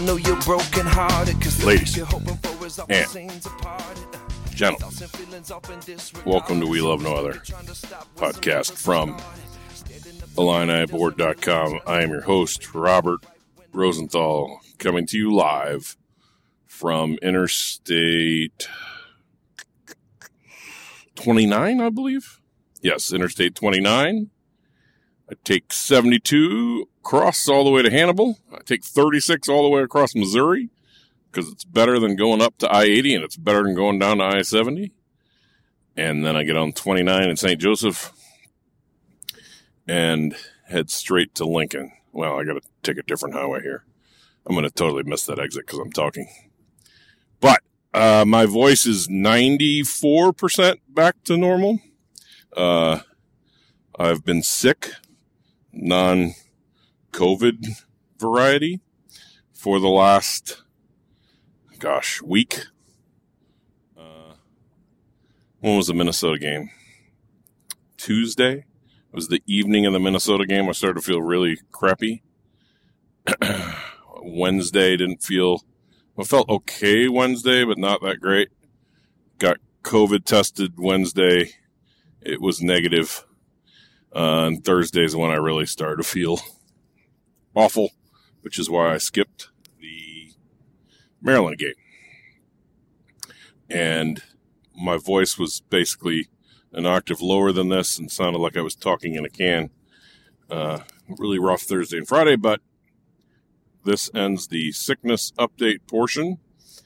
know you're broken hearted. Ladies and gentlemen, welcome to We Love No Other podcast from IlliniBoard.com. I am your host, Robert Rosenthal, coming to you live from Interstate 29, I believe. Yes, Interstate 29. I take 72 across all the way to Hannibal. I take 36 all the way across Missouri because it's better than going up to I-80 and it's better than going down to I-70. And then I get on 29 in St. Joseph and head straight to Lincoln. Well, I got to take a different highway here. I'm going to totally miss that exit because I'm talking. But my voice is 94% back to normal. I've been sick, non-COVID variety, for the last, week. When was the Minnesota game? Tuesday? It was the evening of the Minnesota game. I started to feel really crappy. Wednesday I felt okay Wednesday, but not that great. Got COVID tested Wednesday. It was negative. And Thursday is when I really started to feel awful, which is why I skipped the Maryland game. And my voice was basically an octave lower than this and sounded like I was talking in a can. Really rough Thursday and Friday, but this ends the sickness update portion.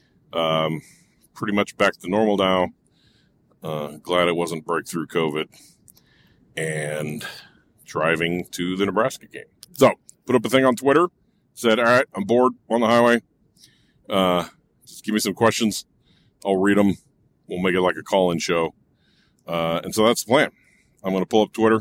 Pretty much back to normal now. Glad it wasn't breakthrough COVID. And driving to the Nebraska game. So, put up a thing on Twitter. Said, all right, I'm bored on the highway. Just give me some questions. I'll read them. We'll make it like a call-in show. And so that's the plan. I'm going to pull up Twitter.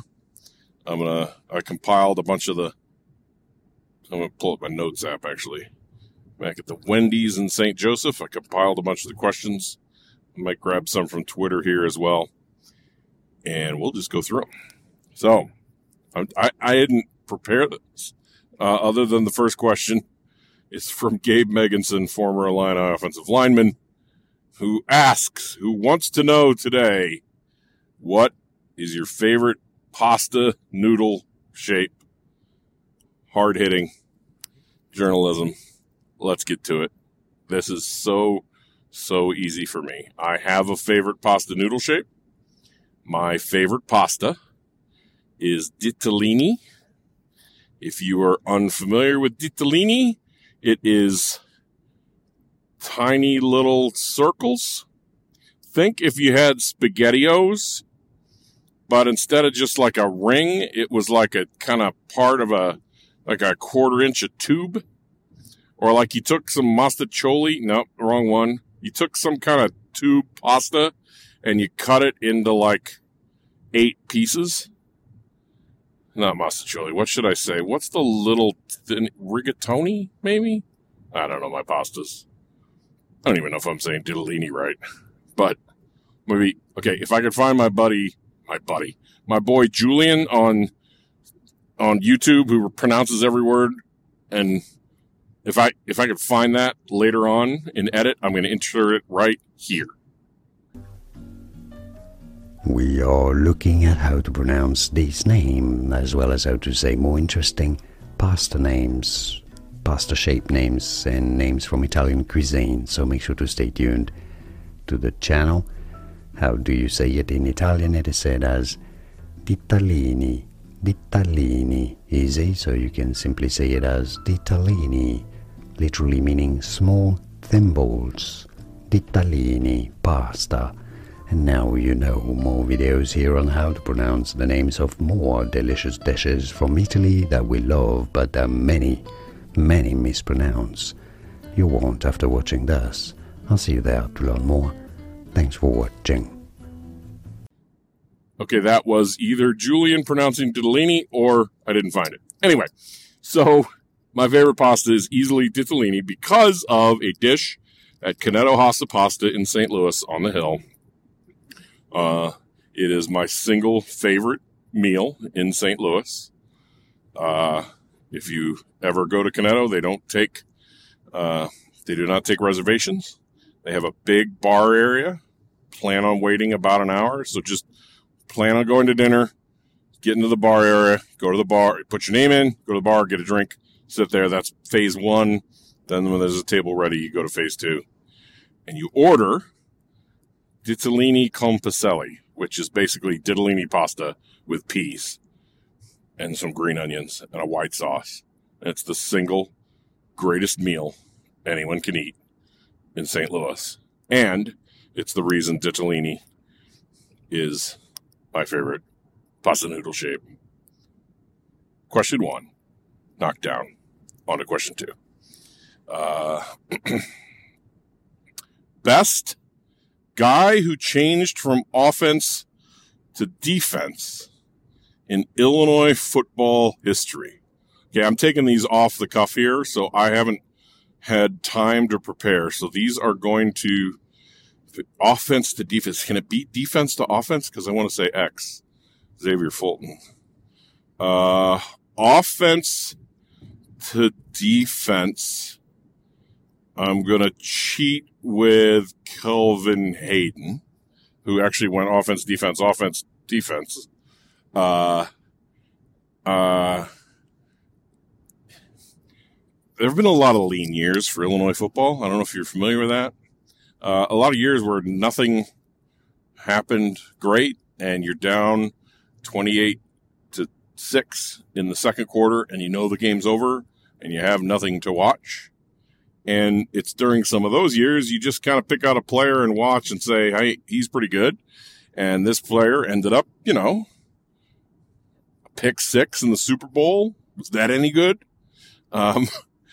I compiled a bunch of I'm going to pull up my notes app, actually. Back at the Wendy's in St. Joseph, I compiled a bunch of the questions. I might grab some from Twitter here as well. And we'll just go through them. So, I didn't prepare this. Other than the first question. It's from Gabe Meganson, former Illini offensive lineman, who wants to know today, what is your favorite pasta noodle shape? Hard-hitting journalism. Let's get to it. This is so easy for me. I have a favorite pasta noodle shape. My favorite pasta is ditalini. If you are unfamiliar with ditalini, it is tiny little circles. Think if you had SpaghettiOs, but instead of just like a ring, it was like a kind of part of a quarter inch of tube. Or like you took some mostaccioli. No, wrong one. You took some kind of tube pasta and you cut it into like 8 pieces. Not mostaccioli. What should I say? What's the little thin rigatoni, maybe? I don't know my pastas. I don't even know if I'm saying ditalini right. But maybe, okay, if I could find my boy Julian on YouTube, who pronounces every word, and if I could find that later on in edit, I'm going to insert it right here. We are looking at how to pronounce this name, as well as how to say more interesting pasta names, pasta shape names, and names from Italian cuisine. So make sure to stay tuned to the channel. How do you say it in Italian? It is said as ditalini. Ditalini. Easy, so you can simply say it as ditalini, literally meaning small thimbles. Ditalini pasta. And now you know more videos here on how to pronounce the names of more delicious dishes from Italy that we love, but that many mispronounce. You won't after watching this. I'll see you there to learn more. Thanks for watching. Okay, that was either Julian pronouncing ditalini or I didn't find it. Anyway, so my favorite pasta is easily ditalini because of a dish at Canetto Hossa Pasta in St. Louis on the Hill. It is my single favorite meal in St. Louis. If you ever go to Canetto, they don't take They do not take reservations. They have a big bar area. Plan on waiting about an hour. So just plan on going to dinner, get into the bar area, go to the bar, put your name in, go to the bar, get a drink, sit there. That's phase 1. Then when there's a table ready, you go to phase 2. And you order ditalini con piselli, which is basically ditalini pasta with peas and some green onions and a white sauce. And it's the single greatest meal anyone can eat in St. Louis. And it's the reason ditalini is my favorite pasta noodle shape. Question 1, knocked down. On to question 2. Best guy who changed from offense to defense in Illinois football history. Okay, I'm taking these off the cuff here, so I haven't had time to prepare. So these are going to offense to defense. Can it beat defense to offense? Because I want to say X. Xavier Fulton. Offense to defense. I'm going to cheat with Kelvin Hayden, who actually went offense, defense. There have been a lot of lean years for Illinois football. I don't know if you're familiar with that. A lot of years where nothing happened great, and you're down 28-6 in the second quarter, and you know the game's over, and you have nothing to watch. And it's during some of those years you just kind of pick out a player and watch and say, hey, he's pretty good. And this player ended up, a pick 6 in the Super Bowl. Was that any good? So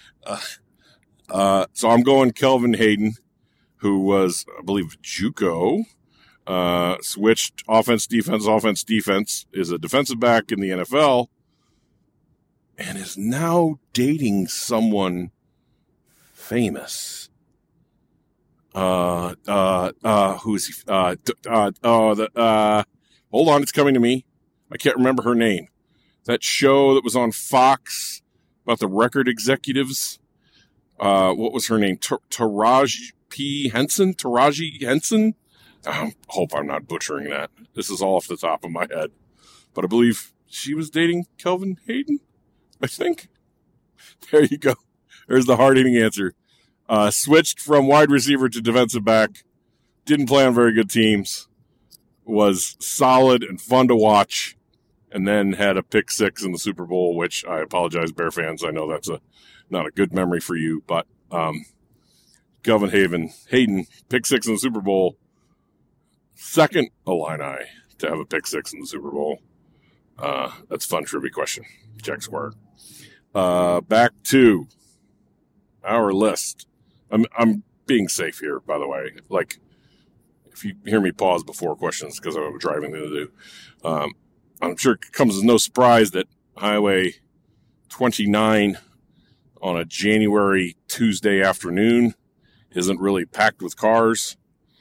I'm going Kelvin Hayden, who was, I believe, JUCO, switched offense, defense, is a defensive back in the NFL, and is now dating someone famous. Who is he? Hold on, it's coming to me. I can't remember her name. That show that was on Fox about the record executives. What was her name? Taraji Henson? I hope I'm not butchering that. This is all off the top of my head. But I believe she was dating Kelvin Hayden, I think. There you go. There's the hard-hitting answer. Switched from wide receiver to defensive back. Didn't play on very good teams. Was solid and fun to watch. And then had a pick 6 in the Super Bowl, which I apologize, Bear fans. I know that's not a good memory for you. But Kelvin Hayden, pick 6 in the Super Bowl. Second Illini to have a pick 6 in the Super Bowl. That's a fun trivia question. Check squared. Back to our list. I'm being safe here, by the way. Like, if you hear me pause before questions, because I'm driving to do. I'm sure it comes as no surprise that Highway 29 on a January Tuesday afternoon isn't really packed with cars.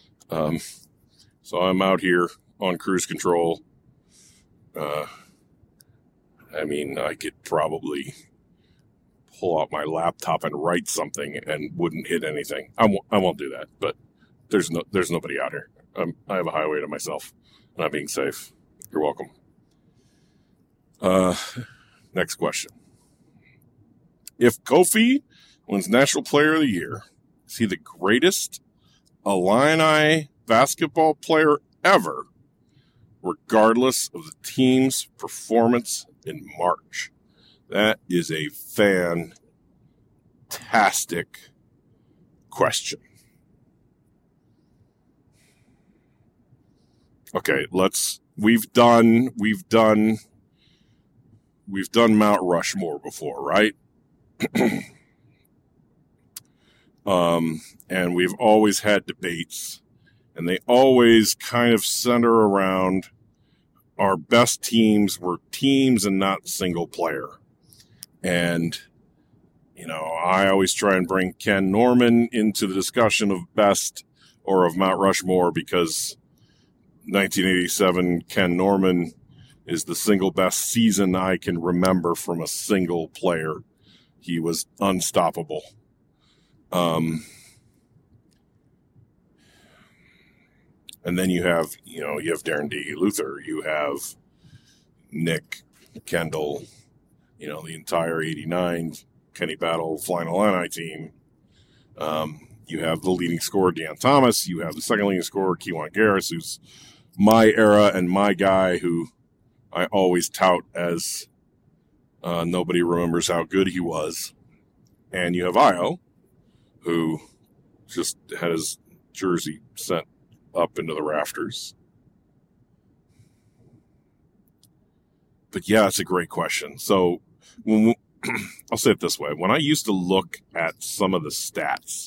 So I'm out here on cruise control. I could probably pull out my laptop and write something and wouldn't hit anything. I won't do that, but there's nobody out here. I have a highway to myself, and I'm being safe. You're welcome. Next question. If Kofi wins National Player of the Year, is he the greatest Illini basketball player ever, regardless of the team's performance in March? That is a fantastic question. Okay, we've done Mount Rushmore before, right? And we've always had debates, and they always kind of center around our best teams were teams and not single player. And, I always try and bring Ken Norman into the discussion of best or of Mount Rushmore, because 1987 Ken Norman is the single best season I can remember from a single player. He was unstoppable. And then you have Darren D. Luther, you have Nick Kendall, the entire 89 Kenny Battle Flying Illini team. You have the leading scorer, Deon Thomas. You have the second leading scorer, Kewan Garris, who's my era and my guy who I always tout as nobody remembers how good he was. And you have Io, who just had his jersey sent up into the rafters. But yeah, it's a great question. So I'll say it this way. When I used to look at some of the stats,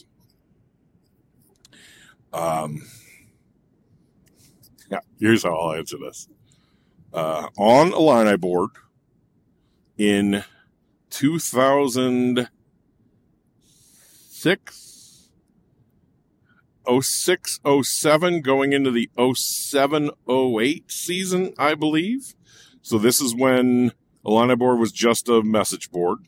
here's how I'll answer this. On Illini board in 2006, 06-07, going into the 07-08 season, I believe. So this is when Illini board was just a message board.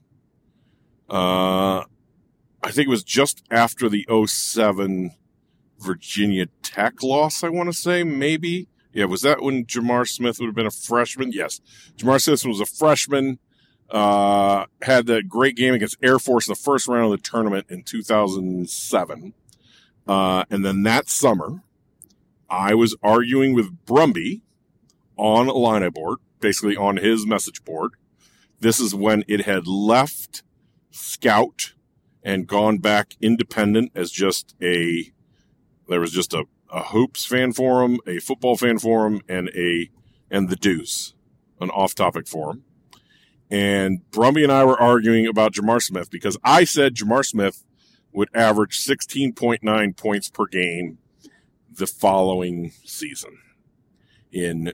I think it was just after the 07 Virginia Tech loss, I want to say, maybe. Yeah, was that when Jamar Smith would have been a freshman? Yes. Jamar Smith was a freshman, had that great game against Air Force in the first round of the tournament in 2007. And then that summer, I was arguing with Brumby on Illini board, basically on his message board. This is when it had left Scout and gone back independent as there was just a hoops fan forum, a football fan forum, and the Deuce, an off-topic forum. And Brumby and I were arguing about Jamar Smith because I said Jamar Smith would average 16.9 points per game the following season in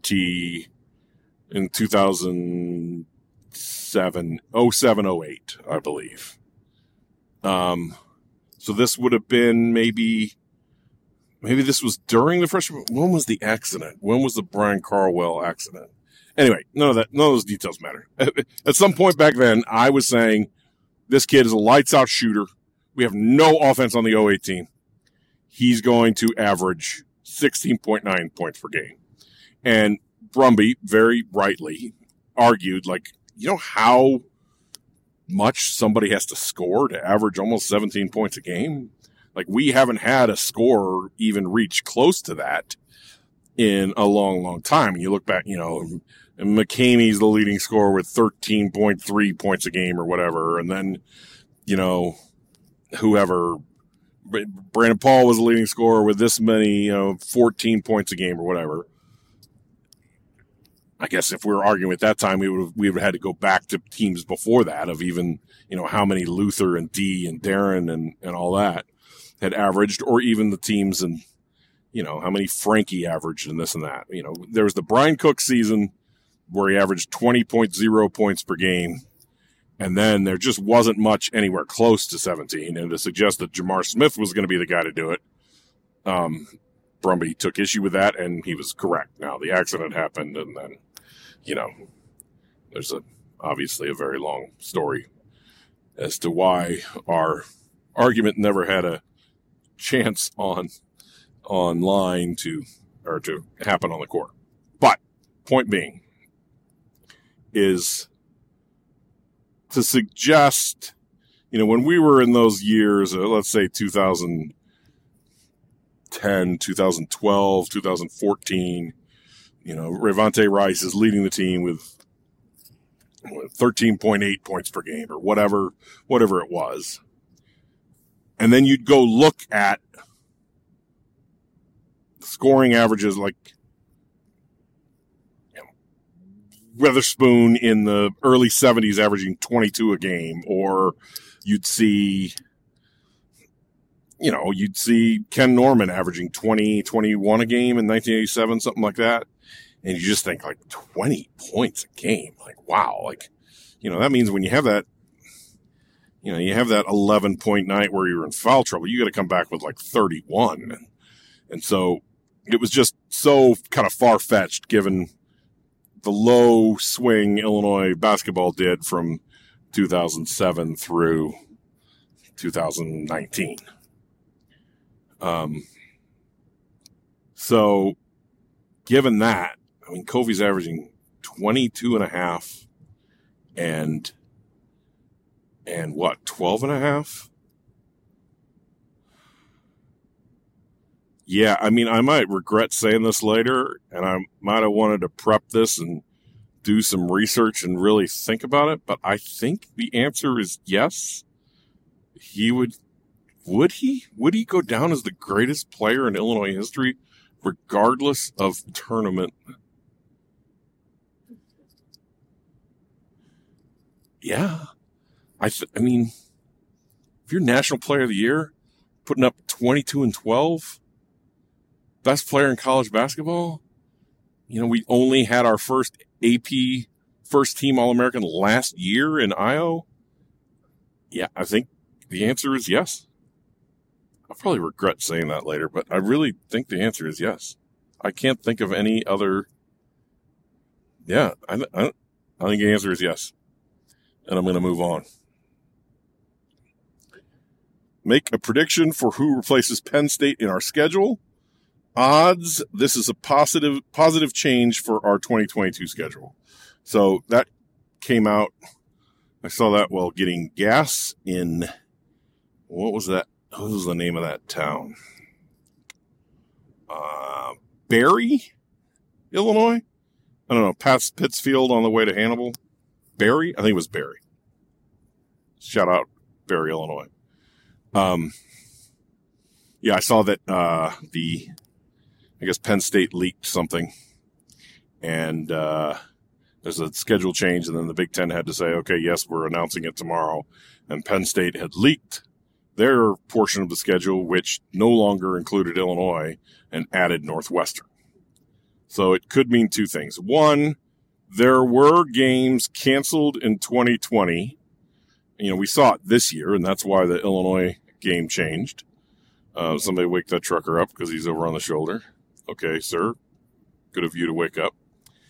2007, 07-08, I believe. So this would have been maybe this was during the freshman. When was the accident? When was the Brian Carwell accident? Anyway, none of those details matter. At some point back then, I was saying this kid is a lights out shooter. We have no offense on the 08 team. He's going to average 16.9 points per game. And Brumby, very rightly, argued, how much somebody has to score to average almost 17 points a game? We haven't had a scorer even reach close to that in a long, long time. And you look back, McCamey's the leading scorer with 13.3 points a game or whatever. And then, whoever, Brandon Paul was the leading scorer with this many, 14 points a game or whatever. I guess if we were arguing at that time, we would have had to go back to teams before that of even, how many Luther and D and Darren and all that had averaged, or even the teams and, how many Frankie averaged and this and that. There was the Brian Cook season where he averaged 20.0 points per game. And then there just wasn't much anywhere close to 17. And to suggest that Jamar Smith was going to be the guy to do it, Brumby took issue with that, and he was correct. Now, the accident happened, and then, there's obviously a very long story as to why our argument never had a chance online to happen on the court. But point being is to suggest, when we were in those years, let's say 2010, 2012, 2014, Revante Rice is leading the team with 13.8 points per game or whatever it was. And then you'd go look at scoring averages like Weatherspoon in the early 70s averaging 22 a game, or you'd see Ken Norman averaging 20, 21 a game in 1987, something like that. And you just think 20 points a game. Wow. That means when you have that, you have that 11-point night where you're in foul trouble, you got to come back with 31. And so it was just so kind of far-fetched given the low swing Illinois basketball did from 2007 through 2019. So given that, I mean, Kofi's averaging 22.5 and what, 12.5? Yeah, I mean, I might regret saying this later, and I might have wanted to prep this and do some research and really think about it, but I think the answer is yes. Would he go down as the greatest player in Illinois history, regardless of tournament? Yeah. I mean, if you're National Player of the Year, putting up 22 and 12, best player in college basketball, we only had our first AP first team All-American last year in Io. Yeah, I think the answer is yes. I'll probably regret saying that later, but I really think the answer is yes. I can't think of any other. Yeah, I think the answer is yes. And I'm going to move on. Make a prediction for who replaces Penn State in our schedule. Odds, this is a positive change for our 2022 schedule. So that came out. I saw that while getting gas in, what was that? What was the name of that town? Barry, Illinois? I don't know, past Pittsfield on the way to Hannibal. Barry? I think it was Barry. Shout out Barry, Illinois. Yeah, I saw that I guess Penn State leaked something, and there's a schedule change, and then the Big Ten had to say, okay, yes, we're announcing it tomorrow, and Penn State had leaked their portion of the schedule, which no longer included Illinois, and added Northwestern. So it could mean two things. One, there were games canceled in 2020. We saw it this year, and that's why the Illinois game changed. Somebody wake that trucker up because he's over on the shoulder. Okay, sir. Good of you to wake up.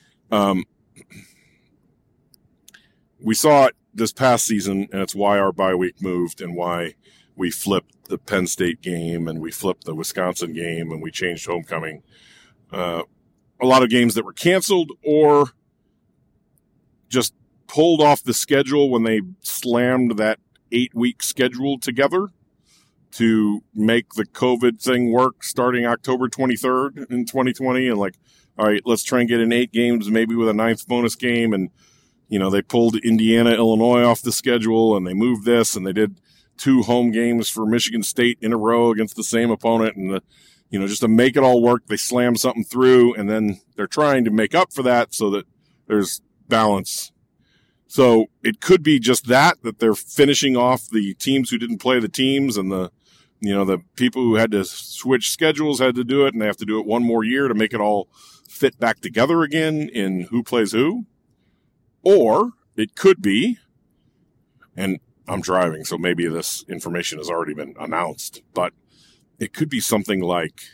We saw it this past season, and it's why our bye week moved and why we flipped the Penn State game and we flipped the Wisconsin game and we changed homecoming. A lot of games that were canceled or just pulled off the schedule when they slammed that 8-week schedule together to make the COVID thing work starting October 23rd in 2020. And all right, let's try and get in 8 games, maybe with a 9th bonus game. And, they pulled Indiana, Illinois off the schedule and they moved this and they did 2 home games for Michigan State in a row against the same opponent. And, just to make it all work, they slammed something through and then they're trying to make up for that so that there's balance. So it could be just that they're finishing off the teams who didn't play the teams and the people who had to switch schedules had to do it, and they have to do it one more year to make it all fit back together again in who plays who. Or it could be, and I'm driving, so maybe this information has already been announced, but it could be something like,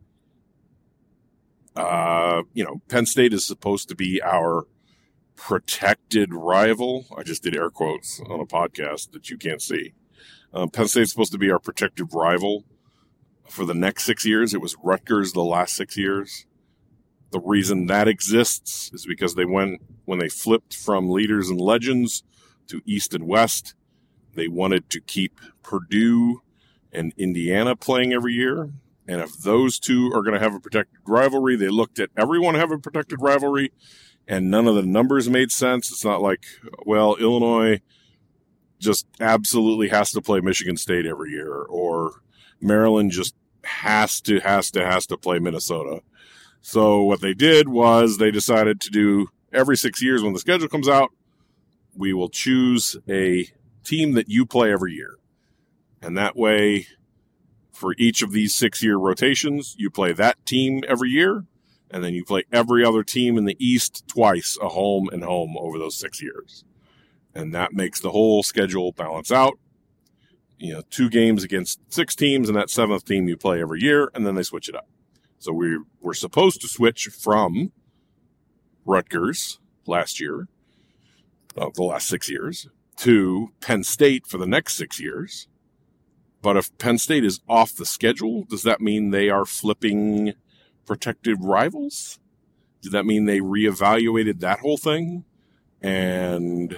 Penn State is supposed to be our protected rival. I just did air quotes on a podcast that you can't see. Penn State's supposed to be our protected rival for the next 6 years. It was Rutgers the last 6 years. The reason that exists is because when they flipped from leaders and legends to East and West, they wanted to keep Purdue and Indiana playing every year. And if those two are going to have a protected rivalry, they looked at everyone have a protected rivalry, and none of the numbers made sense. It's not like, well, Illinois just absolutely has to play Michigan State every year, or Maryland just has to play Minnesota. So what they did was they decided to do every 6 years when the schedule comes out, we will choose a team that you play every year. And that way, for each of these 6-year rotations, you play that team every year, and then you play every other team in the East twice, a home and home over those 6 years. And that makes the whole schedule balance out. 2 games against 6 teams, and that 7th team you play every year, and then they switch it up. So we're supposed to switch from Rutgers last year, the last 6 years, to Penn State for the next 6 years. But if Penn State is off the schedule, does that mean they are flipping protected rivals? Does that mean they reevaluated that whole thing and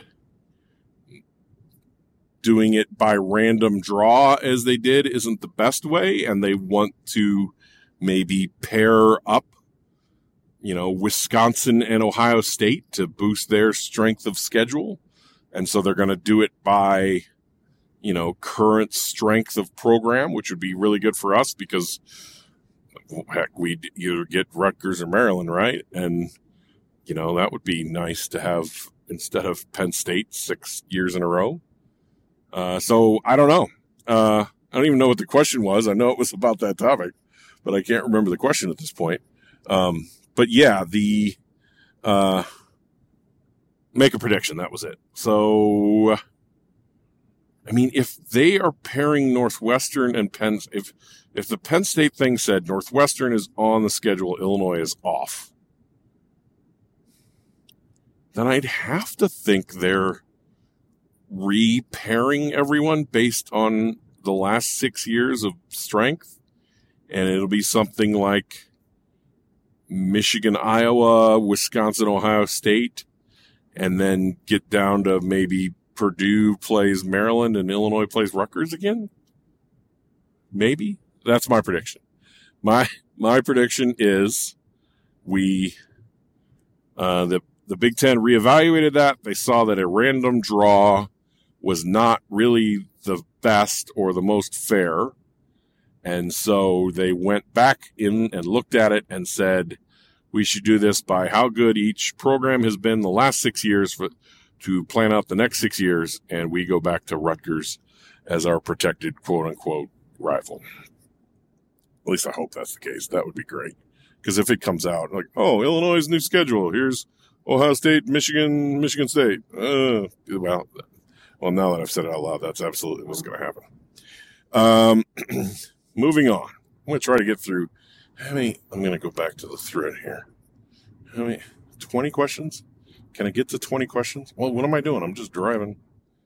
doing it by random draw as they did isn't the best way, and they want to maybe pair up, Wisconsin and Ohio State to boost their strength of schedule? And so they're going to do it by, current strength of program, which would be really good for us because, heck, we'd either get Rutgers or Maryland, right? And, that would be nice to have instead of Penn State 6 years in a row. So I don't know. I don't even know what the question was. I know it was about that topic, but I can't remember the question at this point. But yeah, make a prediction. That was it. So, if they are pairing Northwestern and Penn, if the Penn State thing said Northwestern is on the schedule, Illinois is off, then I'd have to think they're re-pairing everyone based on the last 6 years of strength. And it'll be something like Michigan, Iowa, Wisconsin, Ohio State, and then get down to maybe Purdue plays Maryland and Illinois plays Rutgers again. Maybe. That's my prediction. My prediction is the Big Ten reevaluated that. They saw that a random draw was not really the best or the most fair. And so they went back in and looked at it and said, we should do this by how good each program has been the last 6 years to plan out the next 6 years. And we go back to Rutgers as our protected quote unquote rival. At least I hope that's the case. That would be great. Because if it comes out like, oh, Illinois' new schedule, here's Ohio State, Michigan State. Well, now that I've said it out loud, that's absolutely what's going to happen. Moving on. I'm going to try to get through. I'm going to go back to the thread here. 20 questions? Can I get to 20 questions? Well, what am I doing? I'm just driving.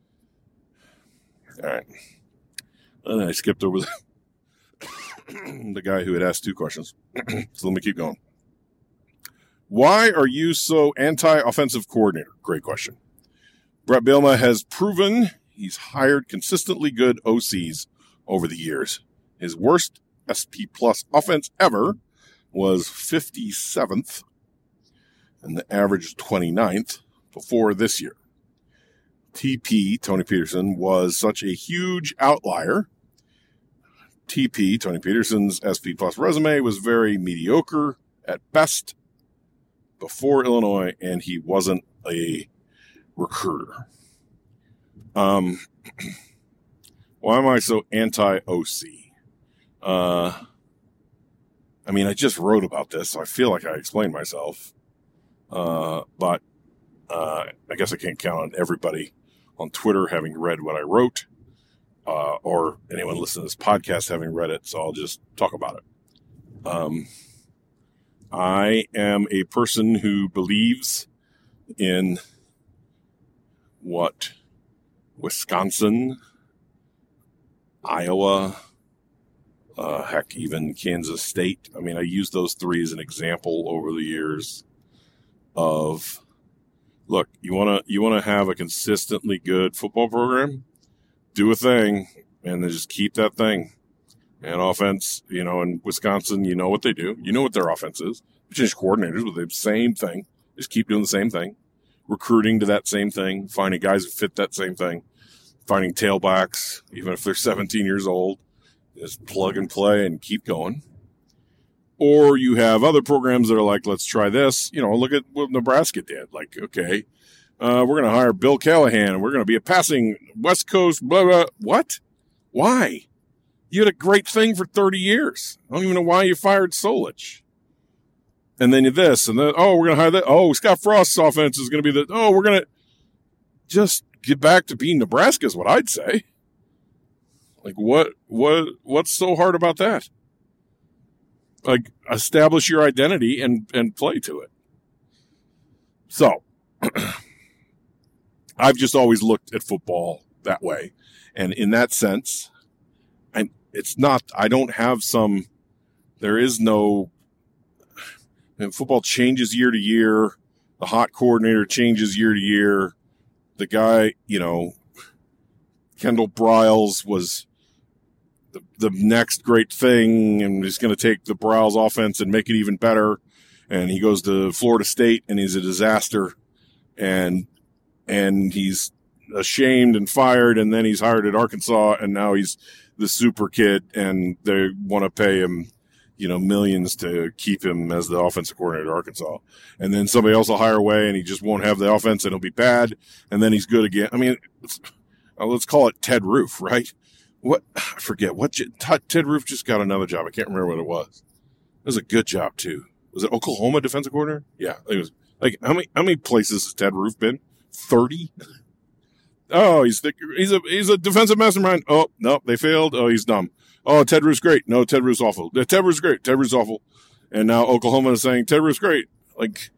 All right. And then I skipped over the guy who had asked 2 questions. So let me keep going. Why are you so anti-offensive coordinator? Great question. Brett Bielema has proven he's hired consistently good OCs over the years. His worst SP Plus offense ever was 57th, and the average 29th before this year. TP, Tony Peterson, was such a huge outlier. TP, Tony Peterson's SP Plus resume was very mediocre at best before Illinois, and he wasn't a recruiter. Why am I so anti-OC? I just wrote about this, so I feel like I explained myself. But I guess I can't count on everybody on Twitter having read what I wrote, or anyone listening to this podcast having read it, so I'll just talk about it. I am a person who believes in what Wisconsin, Iowa, heck, even Kansas State. I use those 3 as an example over the years of, look, you want to have a consistently good football program, do a thing, and then just keep that thing. And offense, in Wisconsin, you know what they do. You know what their offense is. You change coordinators with the same thing. Just keep doing the same thing. Recruiting to that same thing. Finding guys who fit that same thing. Finding tailbacks, even if they're 17 years old. Just plug and play and keep going. Or you have other programs that are like, let's try this. Look at what Nebraska did. Like, okay, we're going to hire Bill Callahan. And we're going to be a passing West Coast, blah, blah. What? Why? You had a great thing for 30 years. I don't even know why you fired Solich. And then this, and then, we're going to hire that. Oh, Scott Frost's offense is going to be we're going to just get back to being Nebraska is what I'd say. Like, what's so hard about that? Like, establish your identity and play to it. So, I've just always looked at football that way. And in that sense, it's not, I don't have some, there is no, and football changes year to year. The hot coordinator changes year to year. The guy, Kendall Briles was the next great thing, and he's going to take the Briles offense and make it even better. And he goes to Florida State, and he's a disaster. And he's ashamed and fired, and then he's hired at Arkansas, and now he's the super kid, and they want to pay him, millions to keep him as the offensive coordinator at Arkansas. And then somebody else will hire away, and he just won't have the offense, and he'll be bad, and then he's good again. I mean, let's call it Ted Roof, right? I forget what Ted Roof just got another job. I can't remember what it was. It was a good job too. Was it Oklahoma defensive coordinator? Yeah, it was. Like how many places has Ted Roof been? 30. Oh, he's a defensive mastermind. Oh no, they failed. Oh, he's dumb. Oh, Ted Roof's great. No, Ted Roof's awful. Ted Roof's great. Ted Roof's awful. And now Oklahoma is saying Ted Roof's great. Like,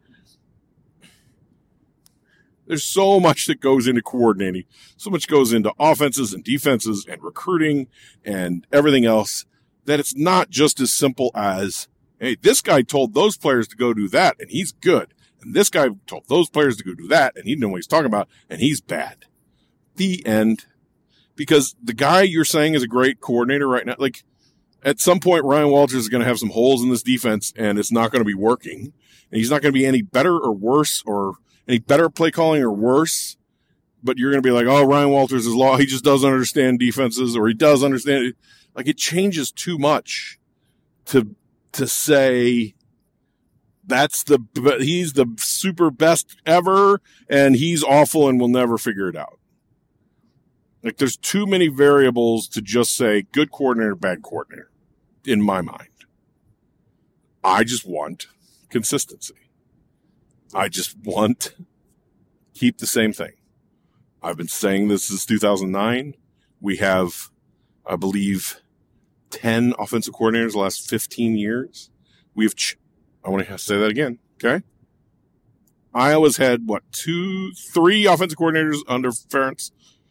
there's so much that goes into coordinating. So much goes into offenses and defenses and recruiting and everything else that it's not just as simple as, hey, this guy told those players to go do that, and he's good. And this guy told those players to go do that, and he didn't know what he's talking about, and he's bad. The end. Because the guy you're saying is a great coordinator right now, like, at some point, Ryan Walters is going to have some holes in this defense, and it's not going to be working. And he's not going to be any better or worse, or any better play calling or worse. But you're going to be like, oh, Ryan Walters is he just doesn't understand defenses, or he does understand it. Like, it changes too much to say he's the super best ever, and he's awful and will never figure it out. Like, there's too many variables to just say good coordinator, bad coordinator, in my mind. I just want consistency. I just want keep the same thing. I've been saying this since 2009. We have, I believe, 10 offensive coordinators the last 15 years. I want to say that again, okay? Iowa's had, 3 offensive coordinators under Ferentz?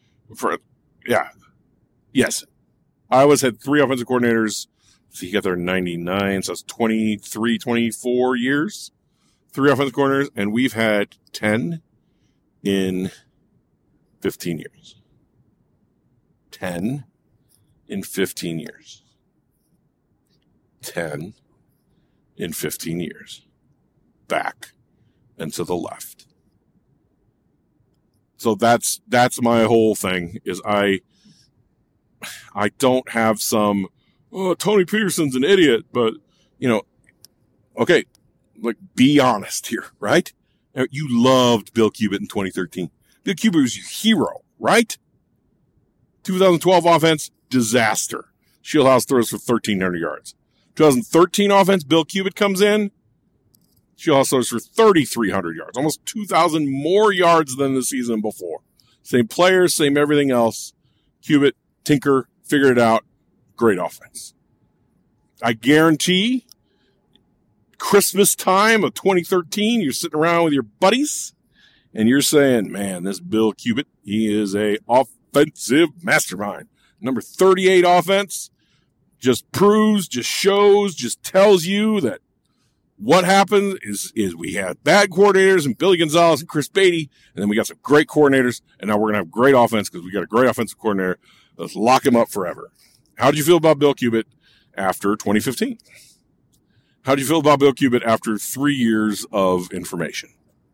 Yes. Iowa's had 3 offensive coordinators. So he got there in 99, so that's 23, 24 years. 3 offensive coordinators, and we've had 10 in 15 years. 10 in 15 years. 10 in 15 years. Back and to the left. So that's my whole thing is I don't have some, Tony Peterson's an idiot, but, okay, like, be honest here, right? You loved Bill Cubit in 2013. Bill Cubit was your hero, right? 2012 offense, disaster. Shieldhouse throws for 1,300 yards. 2013 offense, Bill Cubit comes in. Shieldhouse throws for 3,300 yards, almost 2,000 more yards than the season before. Same players, same everything else. Cubit, tinker, figure it out. Great offense. I guarantee Christmas time of 2013, you're sitting around with your buddies and you're saying, man, this Bill Cubit, he is a offensive mastermind. Number 38 offense just proves, just shows, just tells you that what happened is we had bad coordinators and Billy Gonzalez and Chris Beatty, and then we got some great coordinators, and now we're going to have great offense because we got a great offensive coordinator. Let's lock him up forever. How did you feel about Bill Cubit after 2015? How do you feel about Bill Cubit after 3 years of information?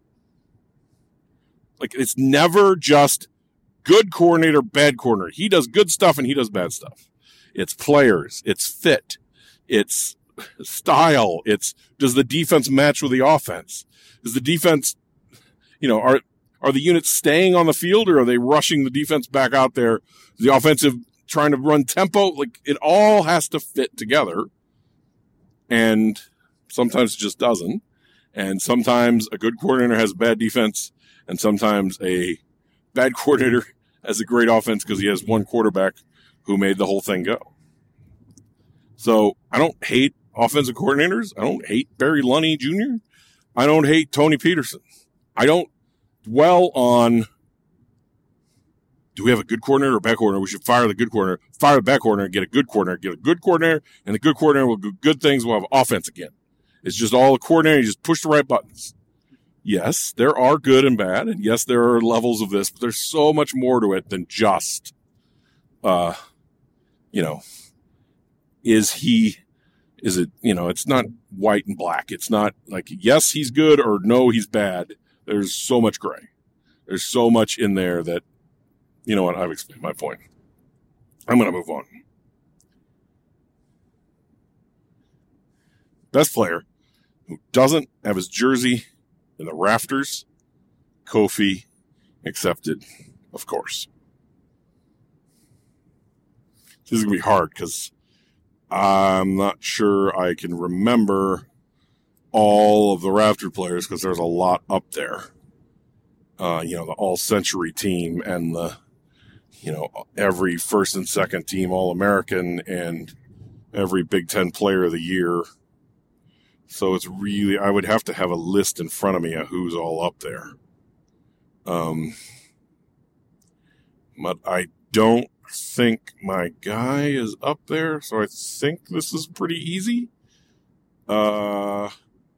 Like, it's never just good coordinator, bad coordinator. He does good stuff and he does bad stuff. It's players. It's fit. It's style. It's, does the defense match with the offense? Is the defense, are the units staying on the field, or are they rushing the defense back out there? Is the offensive trying to run tempo? Like, it all has to fit together. And sometimes it just doesn't. And sometimes a good coordinator has a bad defense, and sometimes a bad coordinator has a great offense because he has one quarterback who made the whole thing go. So I don't hate offensive coordinators. I don't hate Barry Lunney Jr. I don't hate Tony Peterson. I don't dwell on do we have a good coordinator or a bad coordinator? We should fire the good coordinator, fire the bad coordinator, get a good coordinator, and the good coordinator will do good things. We'll have offense again. It's just all the coordinator. You just push the right buttons. Yes, there are good and bad, and yes, there are levels of this, but there's so much more to it than just, it's not white and black. It's not like, yes, he's good or no, he's bad. There's so much gray. There's so much in there that, you know what, I've explained my point. I'm going to move on. Best player who doesn't have his jersey in the rafters, Kofi accepted, of course. This is going to be hard because I'm not sure I can remember all of the Rafter players because there's a lot up there. The all-century team and the, every first and second team All-American and every Big Ten player of the year. So it's really, I would have to have a list in front of me of who's all up there. But I don't think my guy is up there, so I think this is pretty easy. I'm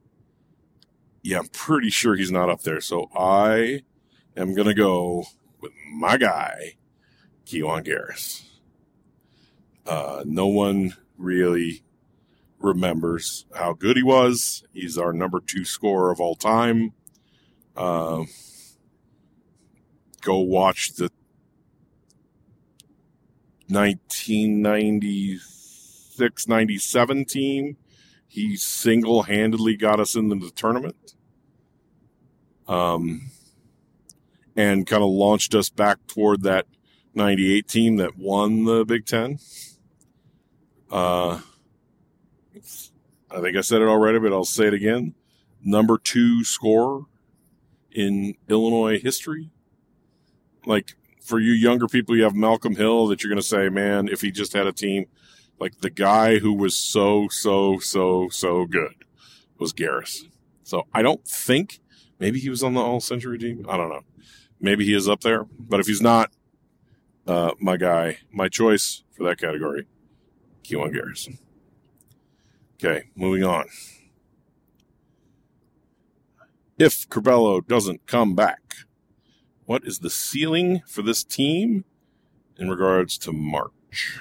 pretty sure he's not up there, so I am going to go with my guy, Keijuan Garris. No one really remembers how good he was. He's our number 2 scorer of all time. Go watch the 1996-97 team. He single-handedly got us into the tournament. And kind of launched us back toward that 98 team that won the Big Ten. I think I said it already, but I'll say it again. Number 2 scorer in Illinois history. Like, for you younger people, you have Malcolm Hill that you're going to say, man, if he just had a team. Like, the guy who was so good was Garris. So I don't think, maybe he was on the all-century team. I don't know. Maybe he is up there. But if he's not, my guy, my choice for that category, Keijuan Garris. Okay, moving on. If Curbelo doesn't come back, what is the ceiling for this team in regards to March?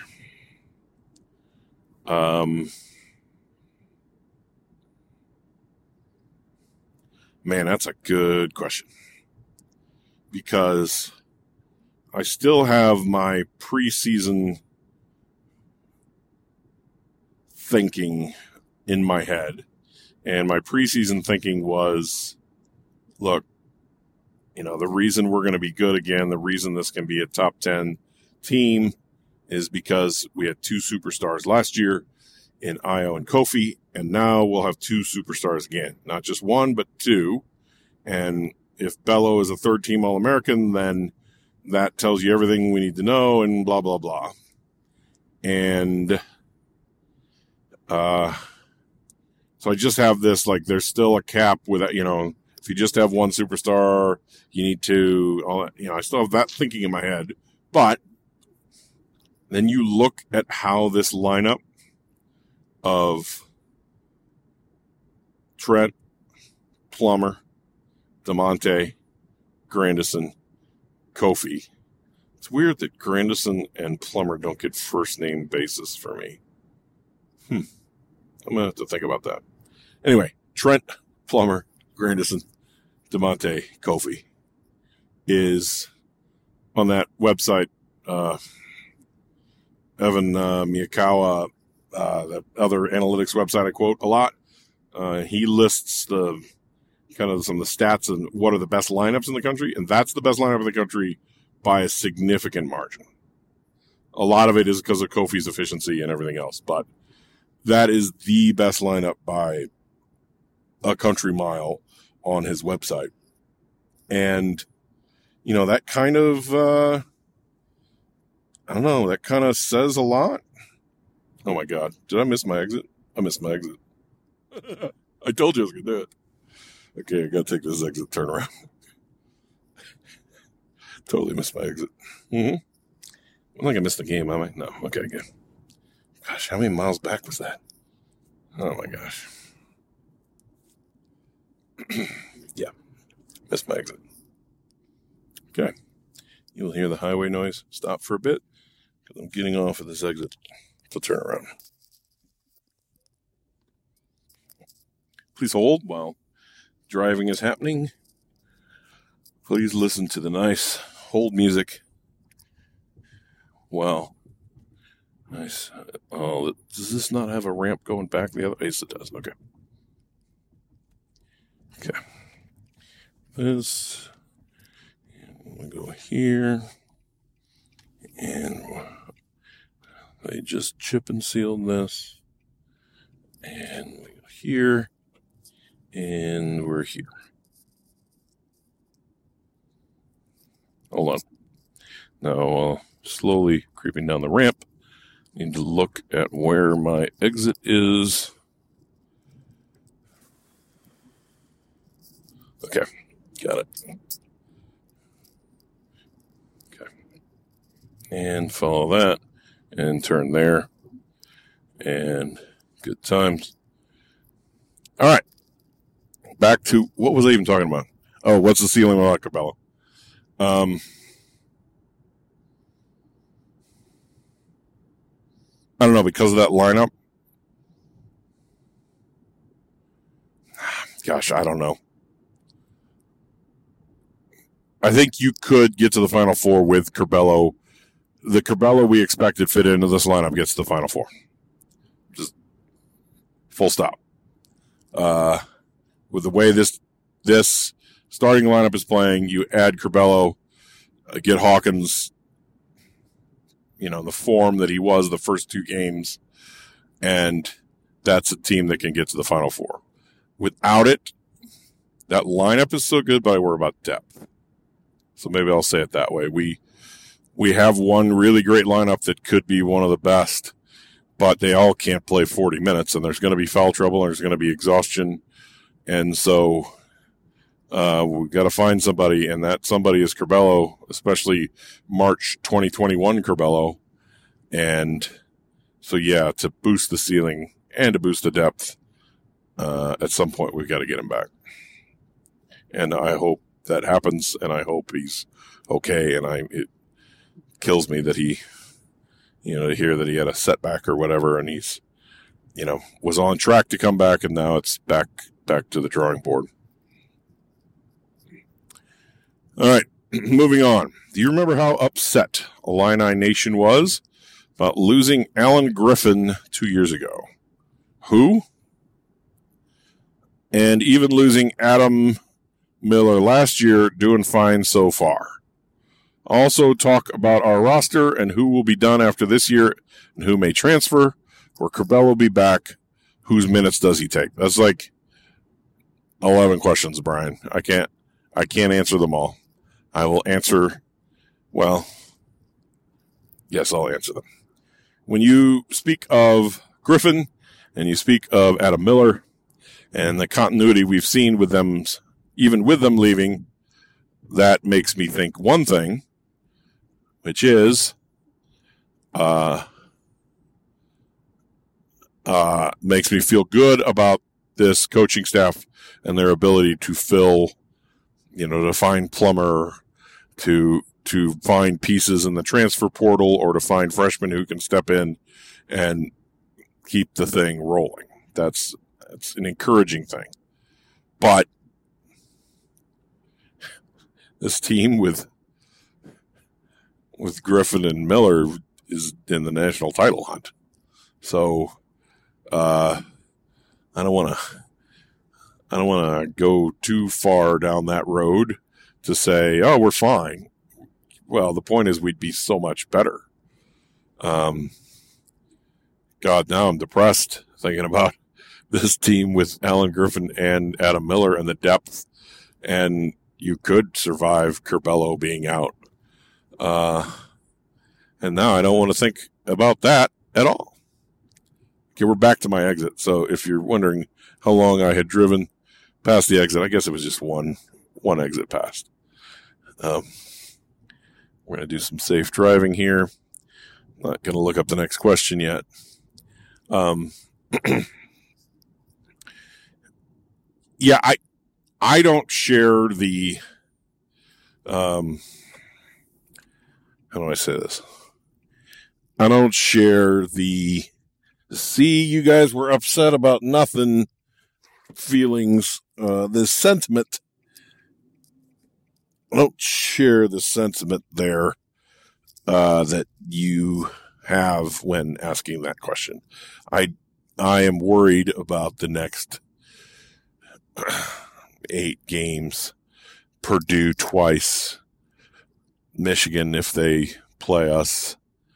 Man, that's a good question. Because I still have my preseason thinking in my head. And my preseason thinking was, look, the reason we're going to be good again, the reason this can be a top 10 team is because we had 2 superstars last year in Ayo and Kofi, and now we'll have 2 superstars again. Not just 1, but 2. And if Bello is a 3rd-team All-American, then that tells you everything we need to know and blah, blah, blah. And so I just have this, like, there's still a cap with, if you just have 1 superstar, you need to, I still have that thinking in my head. But then you look at how this lineup of Trent, Plummer, DeMonte, Grandison, Kofi. It's weird that Grandison and Plummer don't get first name basis for me. I'm going to have to think about that. Anyway, Trent, Plummer, Grandison, DeMonte, Kofi is on that website. Evan Miyakawa, the other analytics website I quote a lot, he lists the kind of some of the stats and what are the best lineups in the country, and that's the best lineup in the country by a significant margin. A lot of it is because of Kofi's efficiency and everything else, but that is the best lineup by a country mile on his website. And, that kind of, I don't know, that kind of says a lot. Oh my God. Did I miss my exit? I missed my exit. I told you I was going to do it. Okay, I got to take this exit turnaround. Totally missed my exit. I think I missed the game, am I? No. Okay, good. Gosh, how many miles back was that? Oh my gosh. Yeah, missed my exit. Okay. You will hear the highway noise. Stop for a bit because I'm getting off of this exit to turn around. Please hold while driving is happening. Please listen to the nice hold music. Wow. Nice. Oh, does this not have a ramp going back the other way? Yes, it does. Okay. Okay. This. We'll go here. And they just chip and sealed this. And we go here. And we're here. Hold on. Now, slowly creeping down the ramp. Need to look at where my exit is. Okay, got it. Okay. And follow that. And turn there. And good times. All right. Back to, what was I even talking about? Oh, what's the ceiling on Cabela? I don't know, because of that lineup. Gosh, I don't know. I think you could get to the Final Four with Curbelo. The Curbelo we expected fit into this lineup gets to the Final Four. Just full stop. With the way this starting lineup is playing, you add Curbelo, get Hawkins, the form that he was the first two games, and that's a team that can get to the Final Four. Without it, that lineup is so good, but I worry about depth. So maybe I'll say it that way. We have one really great lineup that could be one of the best, but they all can't play 40 minutes, and there's going to be foul trouble, and there's going to be exhaustion, and so we've got to find somebody, and that somebody is Curbelo, especially March 2021 Curbelo. And so, yeah, to boost the ceiling and to boost the depth, at some point we've got to get him back. And I hope that happens, and I hope he's okay. And it kills me that he, to hear that he had a setback or whatever, and he's, was on track to come back, and now it's back to the drawing board. All right, moving on. Do you remember how upset Illini Nation was about losing Alan Griffin 2 years ago? Who? And even losing Adam Miller last year, doing fine so far. Also talk about our roster and who will be done after this year and who may transfer. Or Curbelo will be back. Whose minutes does he take? That's like 11 questions, Brian. I can't answer them all. I will answer, yes, I'll answer them. When you speak of Griffin and you speak of Adam Miller and the continuity we've seen with them, even with them leaving, that makes me think one thing, which is, makes me feel good about this coaching staff and their ability to fill, to find plumber, to find pieces in the transfer portal, or to find freshmen who can step in and keep the thing rolling. That's an encouraging thing. But this team with Griffin and Miller is in the national title hunt. So I don't want to go too far down that road to say, oh, we're fine. Well, the point is we'd be so much better. God, now I'm depressed thinking about this team with Alan Griffin and Adam Miller and the depth, and you could survive Curbelo being out. And now I don't want to think about that at all. Okay, we're back to my exit. So if you're wondering how long I had driven past the exit, I guess it was just one exit past. We're going to do some safe driving here. Not going to look up the next question yet. Yeah, I don't share the, how do I say this? I don't share the, see, you guys were upset about nothing feelings, this sentiment. I don't share the sentiment there, that you have when asking that question. I am worried about the next 8 games. Purdue twice, Michigan if they play us.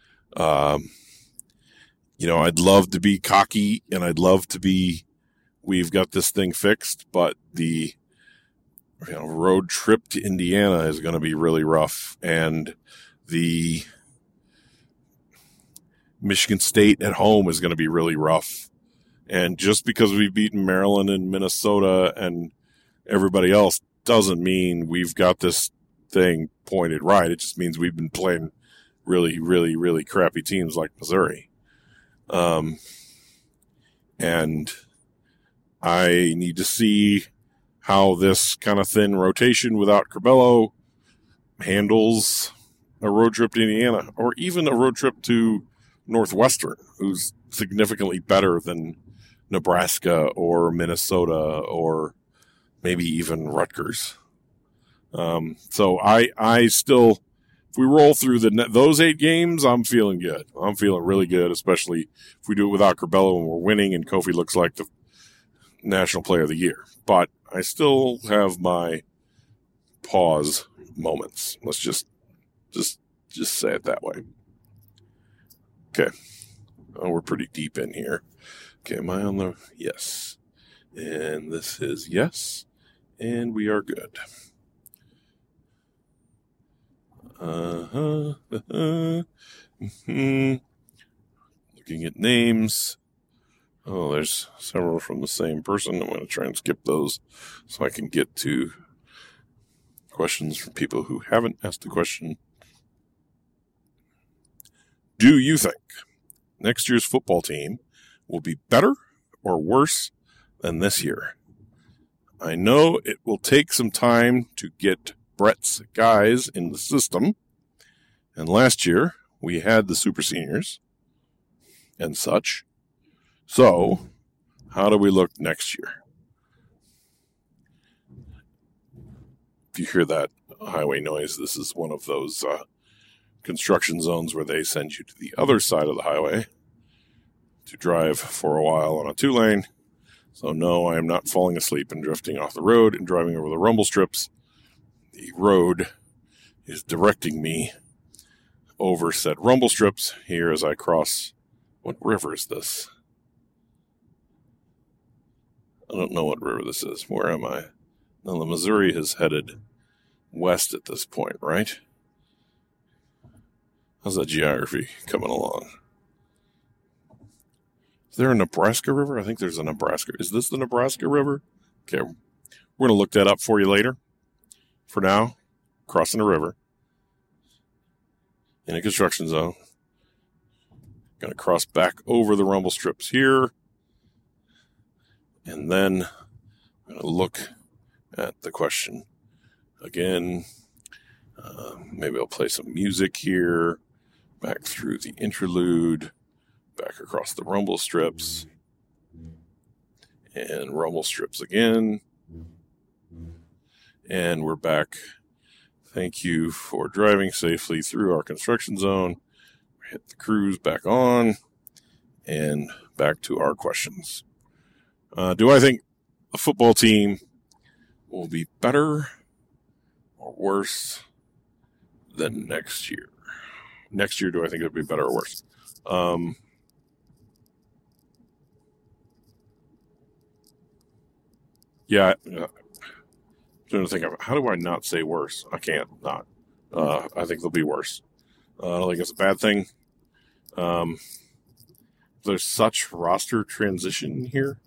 I'd love to be cocky and I'd love to be, we've got this thing fixed, but the road trip to Indiana is going to be really rough, and the Michigan State at home is going to be really rough. And just because we've beaten Maryland and Minnesota and everybody else doesn't mean we've got this thing pointed right. It just means we've been playing really, really, really crappy teams like Missouri. And I need to see how this kind of thin rotation without Curbelo handles a road trip to Indiana, or even a road trip to Northwestern, who's significantly better than Nebraska or Minnesota or maybe even Rutgers. So I still, if we roll through those 8 games, I'm feeling good. I'm feeling really good, especially if we do it without Curbelo and we're winning and Kofi looks like the National Player of the Year. But I still have my pause moments. Let's just say it that way. Okay. Oh, we're pretty deep in here. Okay, am I on the... Yes. And this is yes. And we are good. Looking at names. Oh, there's several from the same person. I'm going to try and skip those so I can get to questions from people who haven't asked the question. Do you think next year's football team will be better or worse than this year? I know it will take some time to get Brett's guys in the system. And last year, we had the super seniors and such. So, how do we look next year? If you hear that highway noise, this is one of those construction zones where they send you to the other side of the highway to drive for a while on a 2-lane. So no, I am not falling asleep and drifting off the road and driving over the rumble strips. The road is directing me over said rumble strips here as I cross. What river is this? I don't know what river this is. Where am I? Now the Missouri has headed west at this point, right? How's that geography coming along? Is there a Nebraska River? I think there's a Nebraska. Is this the Nebraska River? Okay, we're going to look that up for you later. For now, crossing the river in a construction zone. Going to cross back over the rumble strips here. And then I'm going to look at the question again. Maybe I'll play some music here. Back through the interlude. Back across the rumble strips. And rumble strips again. And we're back. Thank you for driving safely through our construction zone. Hit the cruise back on. And back to our questions. Do I think the football team will be better or worse than next year? Next year, do I think it'll be better or worse? Yeah, I'm trying to think of how do I not say worse? I can't not. I think they'll be worse. I don't think it's a bad thing. There's such roster transition here.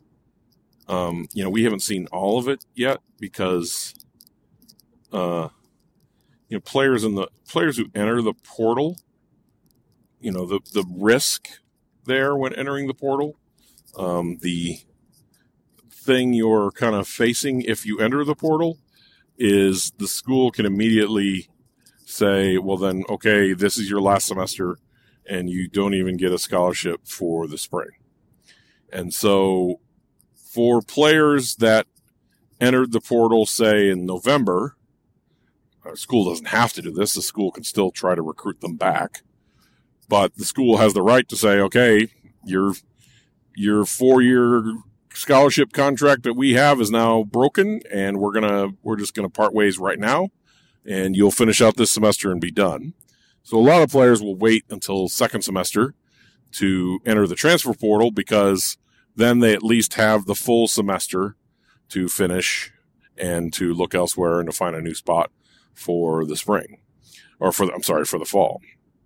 We haven't seen all of it yet because, players who enter the portal, the risk there when entering the portal, the thing you're kind of facing if you enter the portal is the school can immediately say, well then, okay, this is your last semester and you don't even get a scholarship for the spring. And so for players that entered the portal, say in November, our school doesn't have to do this. The school can still try to recruit them back. But the school has the right to say, okay, your 4-year scholarship contract that we have is now broken, and we're just gonna part ways right now, and you'll finish out this semester and be done. So a lot of players will wait until second semester to enter the transfer portal because then they at least have the full semester to finish and to look elsewhere and to find a new spot for the spring, or for the fall.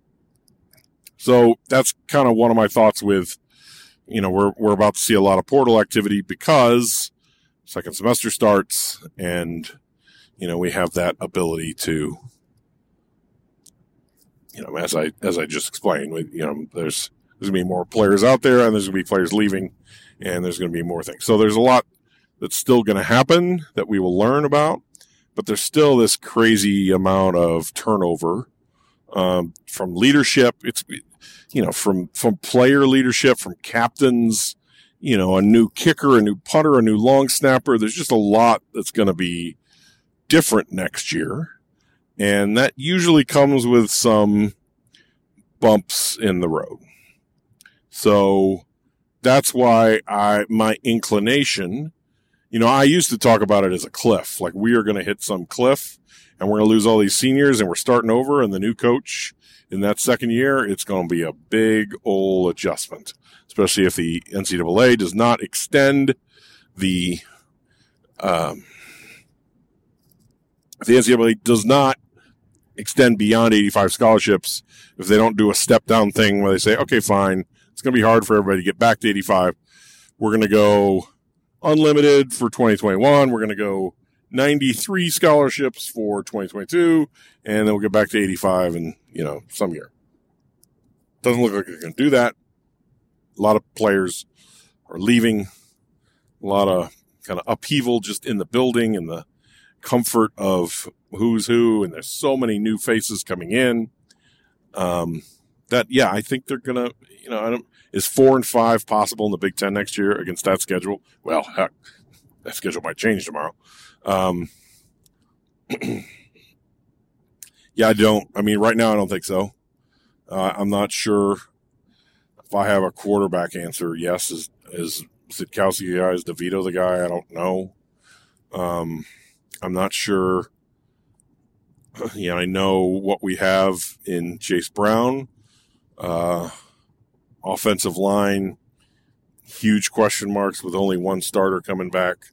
So that's kind of one of my thoughts with, we're about to see a lot of portal activity because second semester starts and, we have that ability to, as I just explained, there's going to be more players out there and there's going to be players leaving and there's going to be more things. So there's a lot that's still going to happen that we will learn about, but there's still this crazy amount of turnover from leadership. It's, from player leadership, from captains, a new kicker, a new punter, a new long snapper. There's just a lot that's going to be different next year. And that usually comes with some bumps in the road. So that's why my inclination, I used to talk about it as a cliff. Like we are going to hit some cliff and we're going to lose all these seniors and we're starting over, and the new coach in that second year, it's going to be a big old adjustment, especially if the NCAA does not extend the, if the NCAA does not extend beyond 85 scholarships, if they don't do a step down thing where they say, okay, fine, it's going to be hard for everybody to get back to 85. We're going to go unlimited for 2021. We're going to go 93 scholarships for 2022, and then we'll get back to 85 in, some year. Doesn't look like they're going to do that. A lot of players are leaving. A lot of kind of upheaval just in the building and the comfort of who's who, and there's so many new faces coming in. I think they're going to, is 4 and 5 possible in the Big Ten next year against that schedule? Well, heck, that schedule might change tomorrow. Right now I don't think so. I'm not sure if I have a quarterback answer. Yes, is Sitkowski the guy? Is DeVito the guy? I don't know. I'm not sure. I know what we have in Chase Brown. Offensive line, huge question marks with only one starter coming back.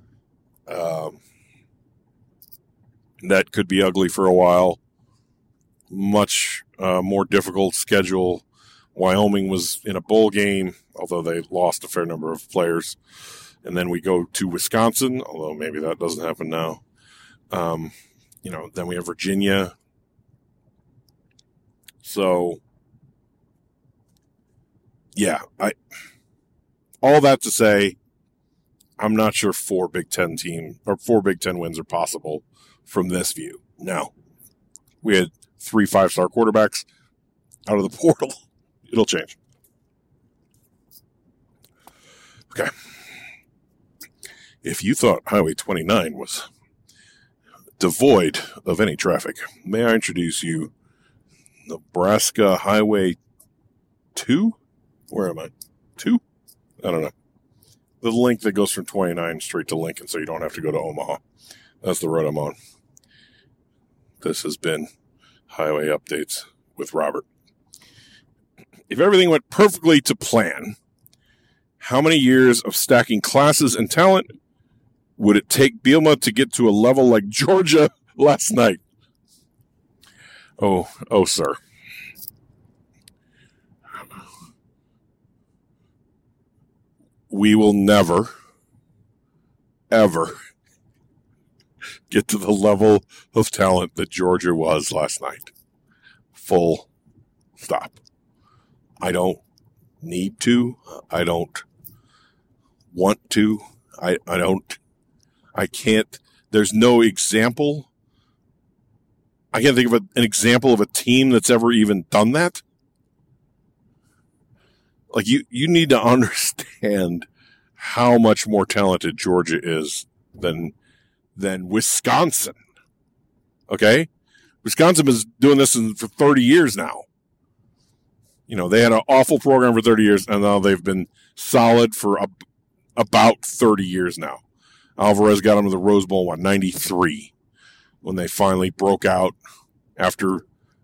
That could be ugly for a while. Much more difficult schedule. Wyoming was in a bowl game, although they lost a fair number of players. And then we go to Wisconsin, although maybe that doesn't happen now. Then we have Virginia. So, yeah, all that to say, I'm not sure 4 Big Ten wins are possible from this view. Now, we had 3 5-star quarterbacks out of the portal. It'll change. Okay. If you thought Highway 29 was devoid of any traffic, may I introduce you Nebraska Highway 2? Where am I? 2? I don't know. The link that goes from 29 straight to Lincoln, so you don't have to go to Omaha. That's the road I'm on. This has been Highway Updates with Robert. If everything went perfectly to plan, how many years of stacking classes and talent would it take Bielema to get to a level like Georgia last night? Oh, sir. We will never, ever get to the level of talent that Georgia was last night. Full stop. I don't need to. I don't want to. I can't. There's no example. I can't think of an example of a team that's ever even done that. Like, you need to understand how much more talented Georgia is than Wisconsin. Okay? Wisconsin has been doing this for 30 years now. You know, they had an awful program for 30 years, and now they've been solid for about 30 years now. Alvarez got them to the Rose Bowl in 93 when they finally broke out after,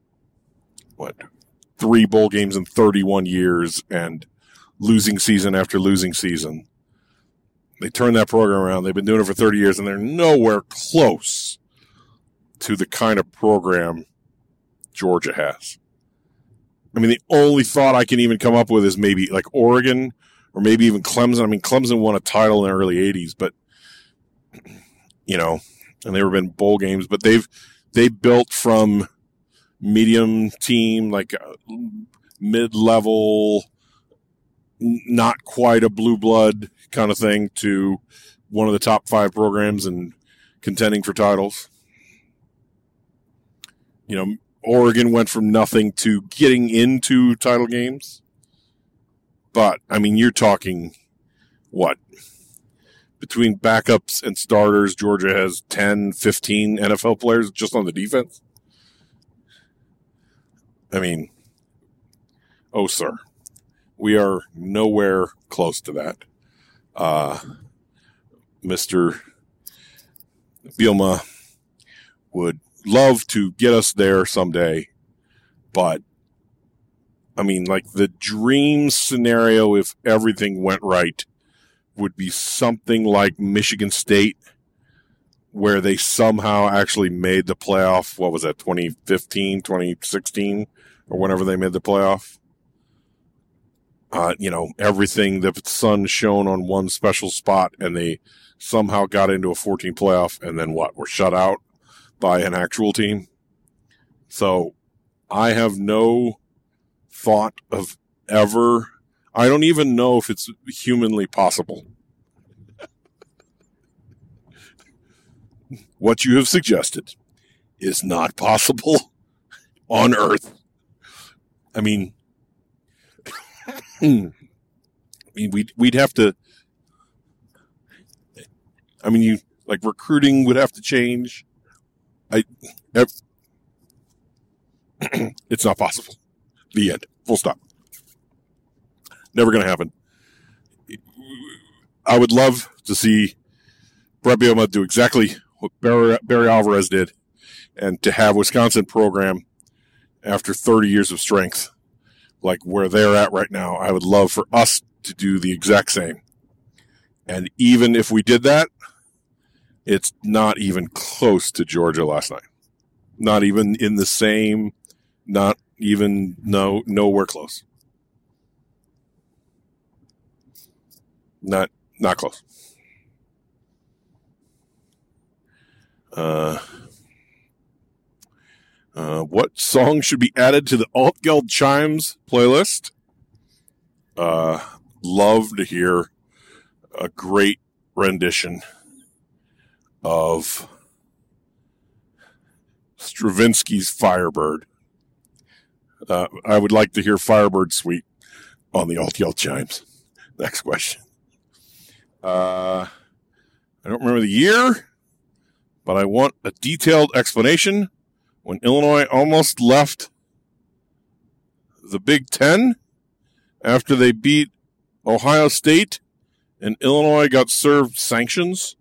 3 bowl games in 31 years and losing season after losing season. They turned that program around. They've been doing it for 30 years, and they're nowhere close to the kind of program Georgia has. I mean, the only thought I can even come up with is maybe like Oregon or maybe even Clemson. I mean, Clemson won a title in the early 80s, but, you know, and they've been bowl games, but they built from medium team, like mid-level, not quite a blue blood kind of thing, to one of the top 5 programs and contending for titles. You know, Oregon went from nothing to getting into title games. But, I mean, you're talking, between backups and starters, Georgia has 10, 15 NFL players just on the defense. I mean, oh, sir, we are nowhere close to that. Mr. Bielema would love to get us there someday, but I mean, like, the dream scenario, if everything went right, would be something like Michigan State, where they somehow actually made the playoff. What was that, 2015, 2016, or whenever they made the playoff? You know, everything, the sun shone on one special spot, and they somehow got into a 14 playoff, and then were shut out by an actual team. So I have no thought of ever, I don't even know if it's humanly possible. What you have suggested is not possible on Earth. I mean, we'd have to, I mean, you, like, recruiting would have to change. It's not possible. The end. Full stop. Never going to happen. I would love to see Brett Bielema do exactly what Barry Alvarez did, and to have Wisconsin program after 30 years of strength, like where they're at right now. I would love for us to do the exact same. And even if we did that, it's not even close to Georgia last night. Not even in the same, not even, nowhere close. Not close. What song should be added to the Altgeld Chimes playlist? Love to hear a great rendition of Stravinsky's Firebird. I would like to hear Firebird Suite on the Altgeld Chimes. Next question. I don't remember the year, but I want a detailed explanation when Illinois almost left the Big Ten after they beat Ohio State and Illinois got served sanctions.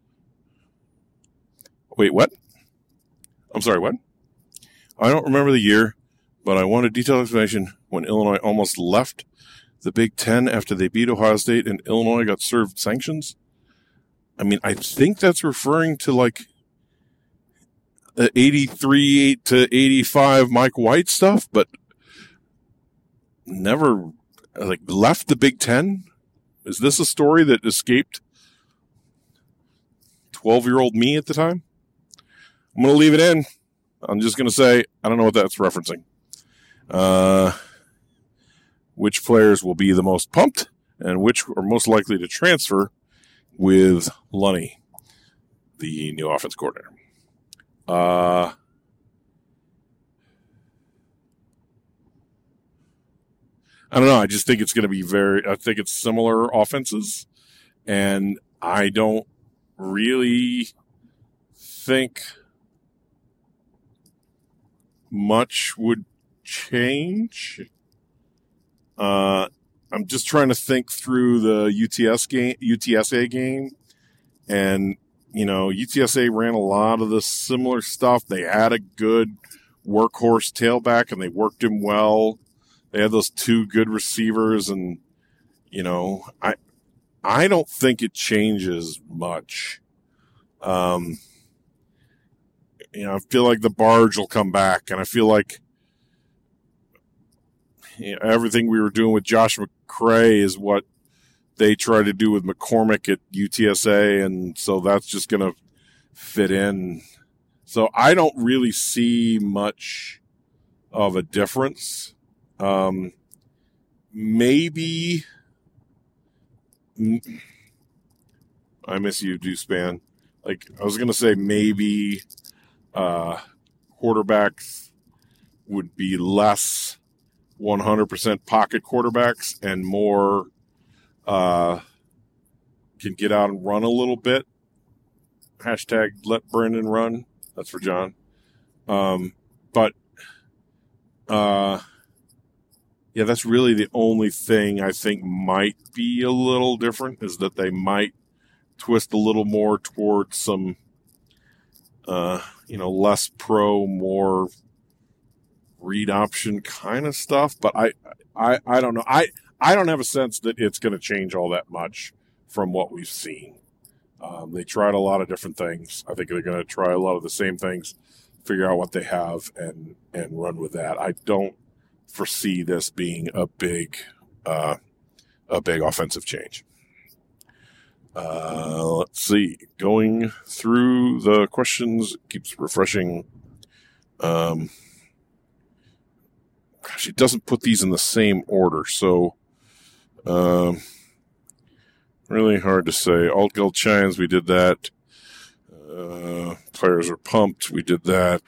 Wait, what? I'm sorry, what? I don't remember the year, but I want a detailed explanation when Illinois almost left the Big Ten after they beat Ohio State and Illinois got served sanctions. I mean, I think that's referring to like the 83 to 85 Mike White stuff, but never like left the Big Ten. Is this a story that escaped 12-year-old me at the time? I'm going to leave it in. I'm just going to say, I don't know what that's referencing. Which players will be the most pumped and which are most likely to transfer with Lunny, the new offense coordinator. I don't know. I just think it's going to be I think it's similar offenses, and I don't really think much would change. I'm just trying to think through the UTSA game, and UTSA ran a lot of the similar stuff. They had a good workhorse tailback, and they worked him well. They had those two good receivers, and I don't think it changes much. I feel like the barge will come back, and I feel like everything we were doing with Josh McCray is what they try to do with McCormick at UTSA, and so that's just going to fit in. So I don't really see much of a difference. Maybe I miss you, Deuceman. Like, I was going to say maybe quarterbacks would be less 100% pocket quarterbacks and more can get out and run a little bit. Hashtag let Brandon run. That's for John. Yeah, that's really the only thing I think might be a little different, is that they might twist a little more towards some, less pro, more read option kind of stuff. But I don't know. I don't have a sense that it's going to change all that much from what we've seen. They tried a lot of different things. I think they're going to try a lot of the same things, figure out what they have, and run with that. I don't foresee this being a big offensive change. Let's see. Going through the questions, keeps refreshing. Gosh, it doesn't put these in the same order, so really hard to say. Alt Guild Chimes, we did that. Players are pumped, we did that.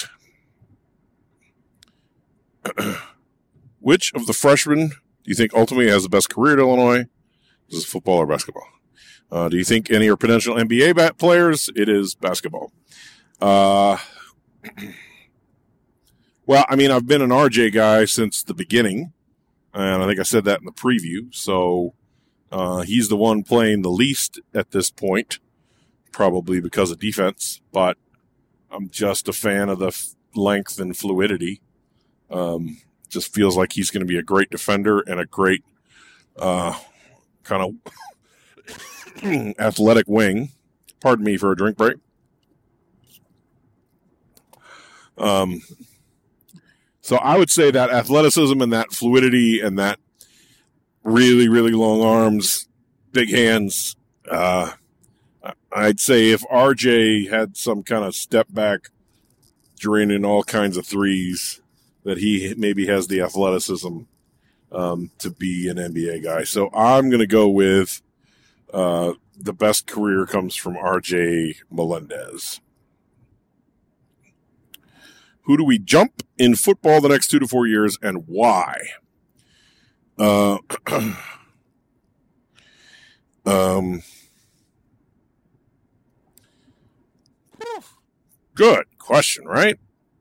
Which of the freshmen do you think ultimately has the best career at Illinois? Is it football or basketball? Do you think any are potential NBA players? It is basketball. Well, I mean, I've been an RJ guy since the beginning, and I think I said that in the preview. So he's the one playing the least at this point, probably because of defense, but I'm just a fan of the length and fluidity. Just feels like he's going to be a great defender and a great kind of athletic wing. Pardon me for a drink break. So I would say that athleticism and that fluidity and that really, really long arms, big hands. I'd say if RJ had some kind of step back, draining all kinds of threes, that he maybe has the athleticism to be an NBA guy. So I'm going to go with the best career comes from RJ Melendez. Who do we jump in football the next 2 to 4 years, and why? Good question, right?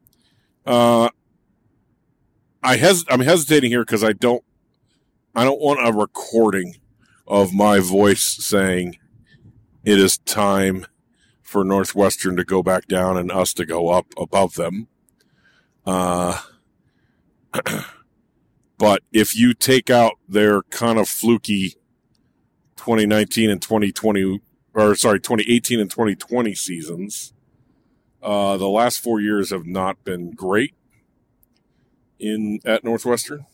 I'm hesitating here because I don't want a recording of my voice saying it is time for Northwestern to go back down and us to go up above them. But if you take out their kind of fluky 2019 and 2020, 2018 and 2020 seasons, the last 4 years have not been great at Northwestern.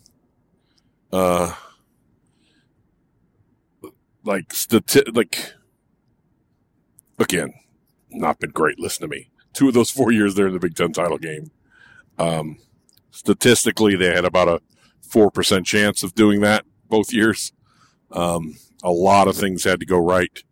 Again, not been great. Listen to me. 2 of those 4 years they're in the Big Ten title game. Statistically, they had about a 4% chance of doing that both years. A lot of things had to go right.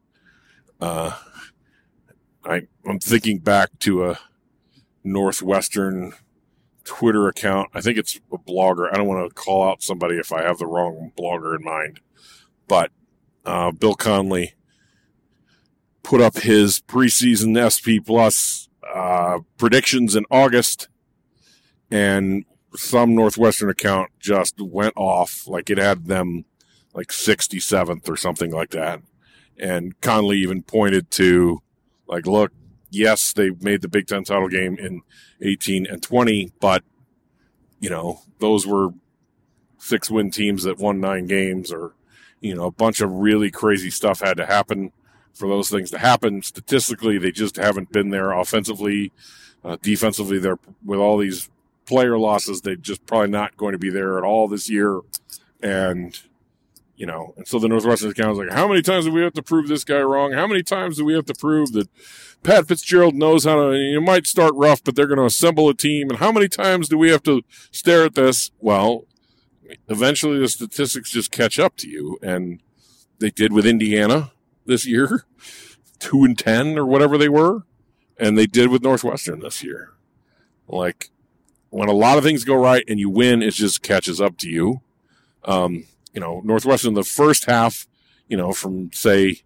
I'm thinking back to a Northwestern Twitter account. I think it's a blogger. I don't want to call out somebody if I have the wrong blogger in mind. But Bill Conley put up his preseason SP Plus predictions in August, and some Northwestern account just went off. Like it had them like 67th or something like that. And Conley even pointed to, like, look, yes, they made the Big Ten title game in 18 and 20, but, those were 6-win teams that won 9 games, or, a bunch of really crazy stuff had to happen for those things to happen. Statistically, they just haven't been there offensively. Defensively, they're with all these player losses, they're just probably not going to be there at all this year. And so the Northwestern account was like, how many times do we have to prove this guy wrong? How many times do we have to prove that Pat Fitzgerald knows how to, you might start rough, but they're going to assemble a team? And how many times do we have to stare at this? Well, eventually the statistics just catch up to you. And they did with Indiana this year, 2-10 or whatever they were. And they did with Northwestern this year. Like, when a lot of things go right and you win, it just catches up to you. Northwestern, the first half, from say,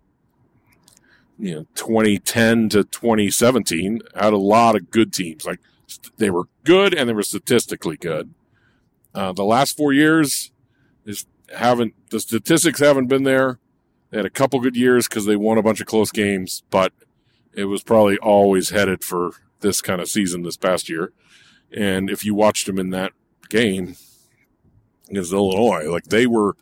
2010 to 2017, had a lot of good teams. Like, they were good and they were statistically good. The last 4 years the statistics haven't been there. They had a couple good years because they won a bunch of close games, but it was probably always headed for this kind of season this past year. And if you watched them in that game against Illinois, like they were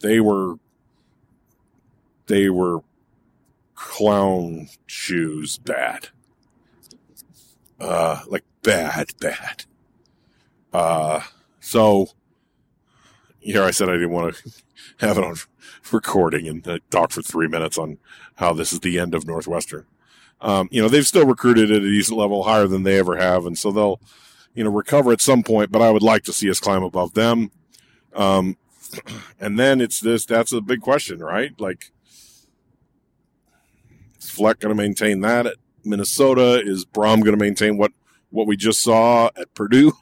clown shoes bad. Like bad. So here I said I didn't want to have it on recording and talk for 3 minutes on how this is the end of Northwestern. They've still recruited at a decent level, higher than they ever have, and so they'll, recover at some point, but I would like to see us climb above them. And then that's a big question, right? Like, is Fleck going to maintain that at Minnesota? Is Brom going to maintain what we just saw at Purdue?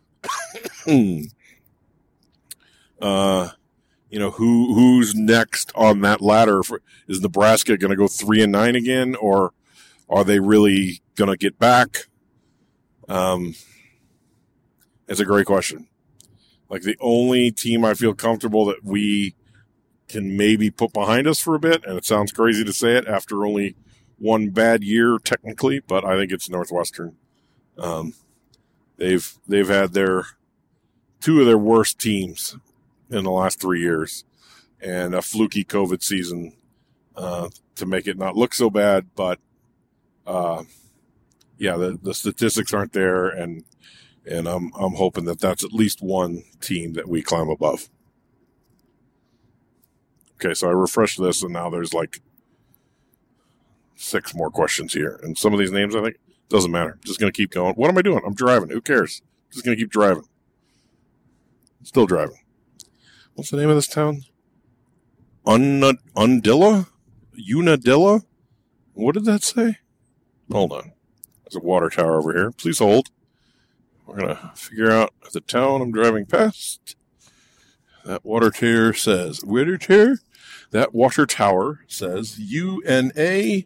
Who's next on that ladder? Is Nebraska going to go 3-9 again, or are they really going to get back? It's a great question. Like, the only team I feel comfortable that we can maybe put behind us for a bit, and it sounds crazy to say it after only one bad year technically, but I think it's Northwestern. They've had 2 of their worst teams in the last 3 years, and a fluky COVID season to make it not look so bad. But the statistics aren't there, and I'm hoping that that's at least one team that we climb above. Okay, so I refreshed this, and now there's like 6 more questions here, and some of these names I think doesn't matter. I'm just gonna keep going. What am I doing? I'm driving. Who cares? Just gonna keep driving. Still driving. What's the name of this town? Unadilla? What did that say? Hold on. There's a water tower over here. Please hold. We're going to figure out the town I'm driving past. That water tower says Unadilla.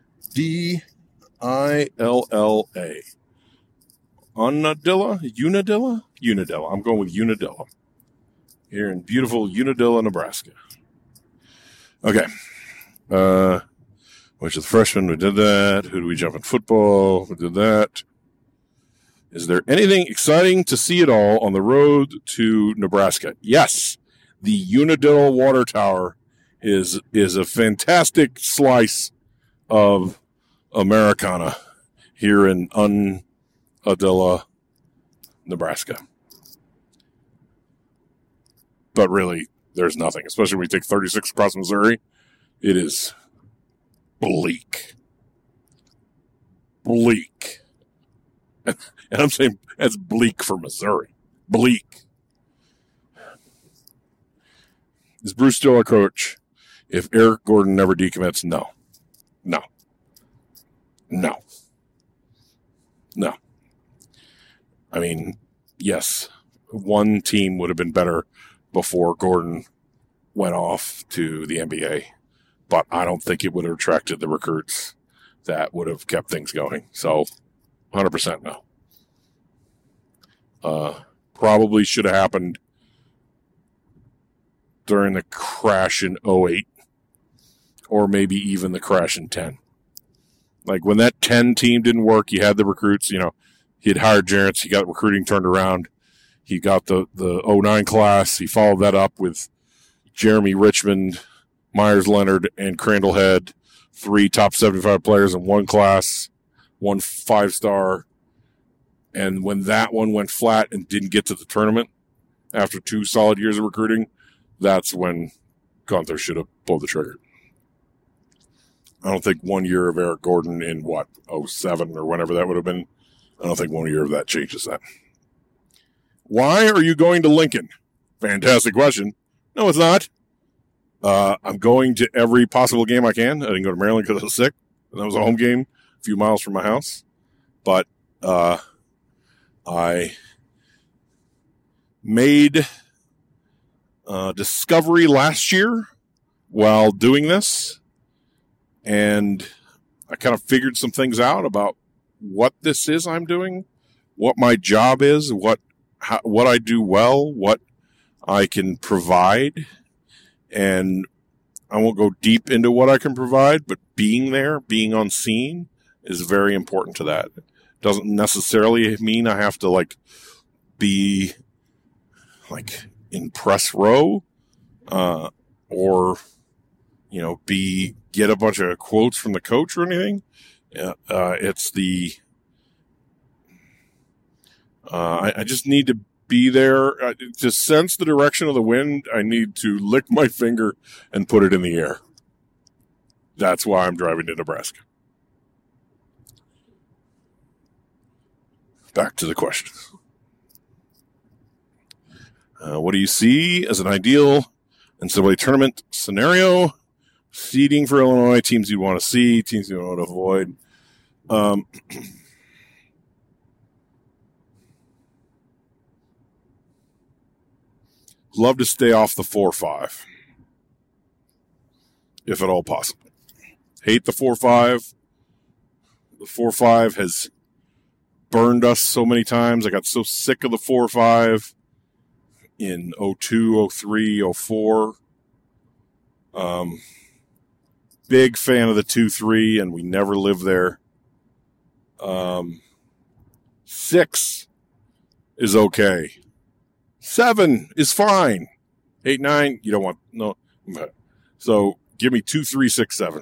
Unadilla. I'm going with Unadilla. Here in beautiful Unadilla, Nebraska. Okay. Which is the freshman? We did that. Who do we jump in football? We did that. Is there anything exciting to see at all on the road to Nebraska? Yes. The Unadilla Water Tower is a fantastic slice of Americana here in Unadilla, Nebraska. But really, there's nothing, especially when you take 36 across Missouri. It is bleak. And I'm saying that's bleak for Missouri. Bleak. Is Bruce still our coach if Eric Gordon never decommits? No. I mean, yes, one team would have been better before Gordon went off to the NBA, but I don't think it would have attracted the recruits that would have kept things going. So 100% no. Probably should have happened during the crash in 08 or maybe even the crash in 10. Like when that 10 team didn't work, you had the recruits, he had hired Jarrett, he got recruiting turned around. He got the 09 class. He followed that up with Jeremy Richmond, Myers Leonard, and Crandall Head, 3 top 75 players in one class, 1 5-star. And when that one went flat and didn't get to the tournament after 2 solid years of recruiting, that's when Gunther should have pulled the trigger. I don't think 1 year of Eric Gordon in 07 or whenever that would have been, I don't think 1 year of that changes that. Why are you going to Lincoln? Fantastic question. No, it's not. I'm going to every possible game I can. I didn't go to Maryland because I was sick. And that was a home game, a few miles from my house. But I made a discovery last year while doing this. And I kind of figured some things out about what this is I'm doing, what my job is, what I do well, what I can provide. And I won't go deep into what I can provide, but being there, being on scene is very important to that. It doesn't necessarily mean I have to be in press row, or, get a bunch of quotes from the coach or anything. It's I just need to be there. To sense the direction of the wind, I need to lick my finger and put it in the air. That's why I'm driving to Nebraska. Back to the questions. What do you see as an ideal NCAA tournament scenario? Seeding for Illinois, teams you want to see, teams you want to avoid. Love to stay off the 4-5, if at all possible. Hate the 4-5. The 4-5 has burned us so many times. I got so sick of the 4-5 in 02, 03, 04. Big fan of the 2-3, and we never lived there. 6 is okay. 7 is fine. 8, 9, you don't want, no. So give me 2, 3, 6, 7.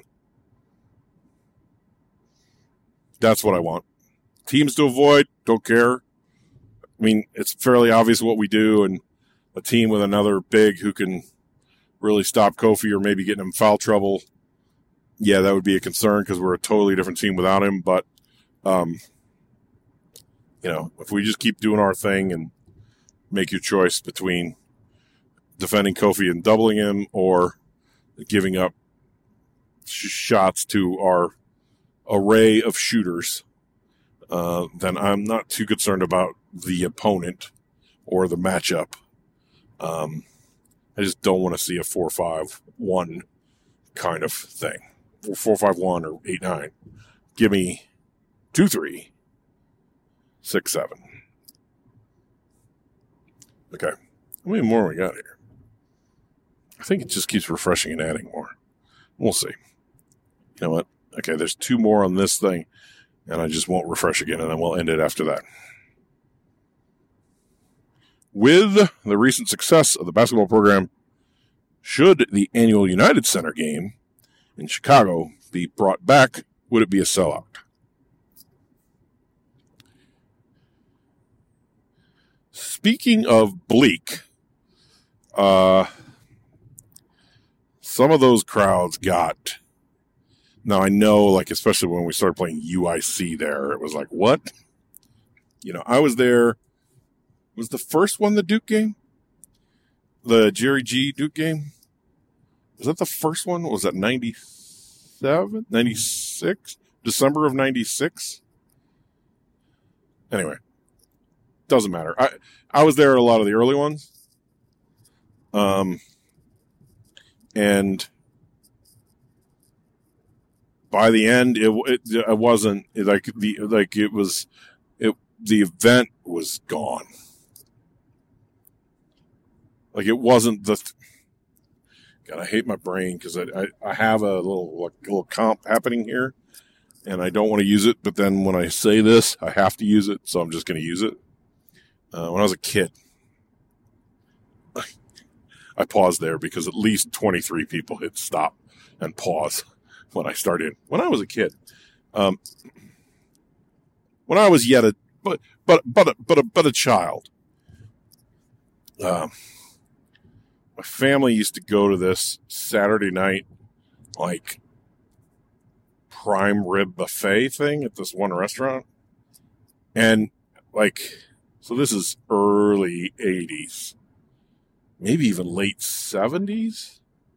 That's what I want. Teams to avoid, don't care. I mean, it's fairly obvious what we do, and a team with another big who can really stop Kofi or maybe get him in foul trouble, yeah, that would be a concern because we're a totally different team without him. But, if we just keep doing our thing and make your choice between defending Kofi and doubling him or giving up shots to our array of shooters, then I'm not too concerned about the opponent or the matchup. I just don't want to see a 4-5-1 kind of thing. 4-5-1 or 8-9. Give me 2-3, 6-7. Okay. How many more we got here? I think it just keeps refreshing and adding more. We'll see. You know what? Okay, there's 2 more on this thing, and I just won't refresh again, and then we'll end it after that. With the recent success of the basketball program, should the annual United Center game in Chicago be brought back, would it be a sellout? Speaking of bleak, some of those crowds got... Now, I know, especially when we started playing UIC there, it was like, what? I was there. Was the first one the Duke game? The Jerry G Duke game? Was that the first one? Was that 97? 96? December of 96? Anyway, doesn't matter. I was there at a lot of the early ones. And by the end, it wasn't like the event was gone. Like it wasn't God, I hate my brain because I have a little comp happening here, and I don't want to use it. But then when I say this, I have to use it, so I'm just going to use it. When I was a kid, I paused there because at least 23 people hit stop and pause when I started. When I was a kid, when I was yet a child, my family used to go to this Saturday night, like prime rib buffet thing at this one restaurant, and so this is early 80s. Maybe even late 70s.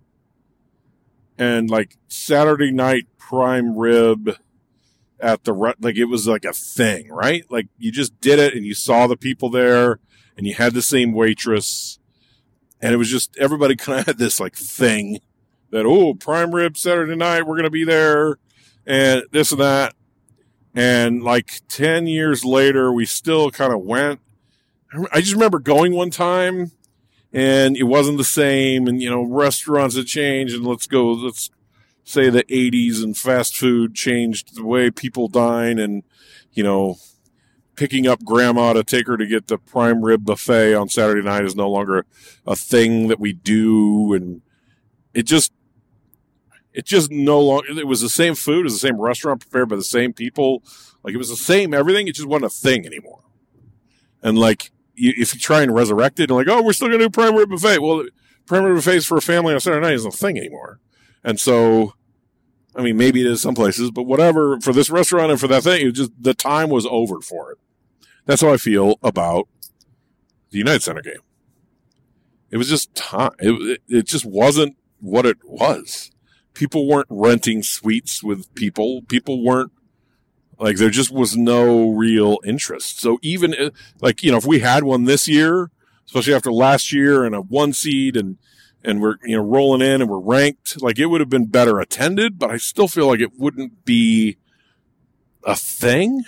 And Saturday night prime rib at the, it was like a thing, right? Like you just did it and you saw the people there and you had the same waitress. And it was just, everybody kind of had this thing that, prime rib Saturday night, we're going to be there and this and that. And 10 years later, we still kind of went. I just remember going one time. And it wasn't the same, and, restaurants had changed, and let's say the 80s and fast food changed the way people dine, and, picking up grandma to take her to get the prime rib buffet on Saturday night is no longer a thing that we do, and it just no longer, it was the same food, it was the same restaurant prepared by the same people, it was the same everything, it just wasn't a thing anymore. And if you try and resurrect it, and we're still going to do prime rib buffet. Well, prime rib buffets for a family on Saturday night isn't a thing anymore. And so, I mean, maybe it is some places, but whatever, for this restaurant and for that thing, the time was over for it. That's how I feel about the United Center game. It was just time. It just wasn't what it was. People weren't renting suites with people. People weren't, there just was no real interest. So even, if we had one this year, especially after last year and a 1 seed and we're, rolling in and we're ranked, it would have been better attended, but I still feel like it wouldn't be a thing.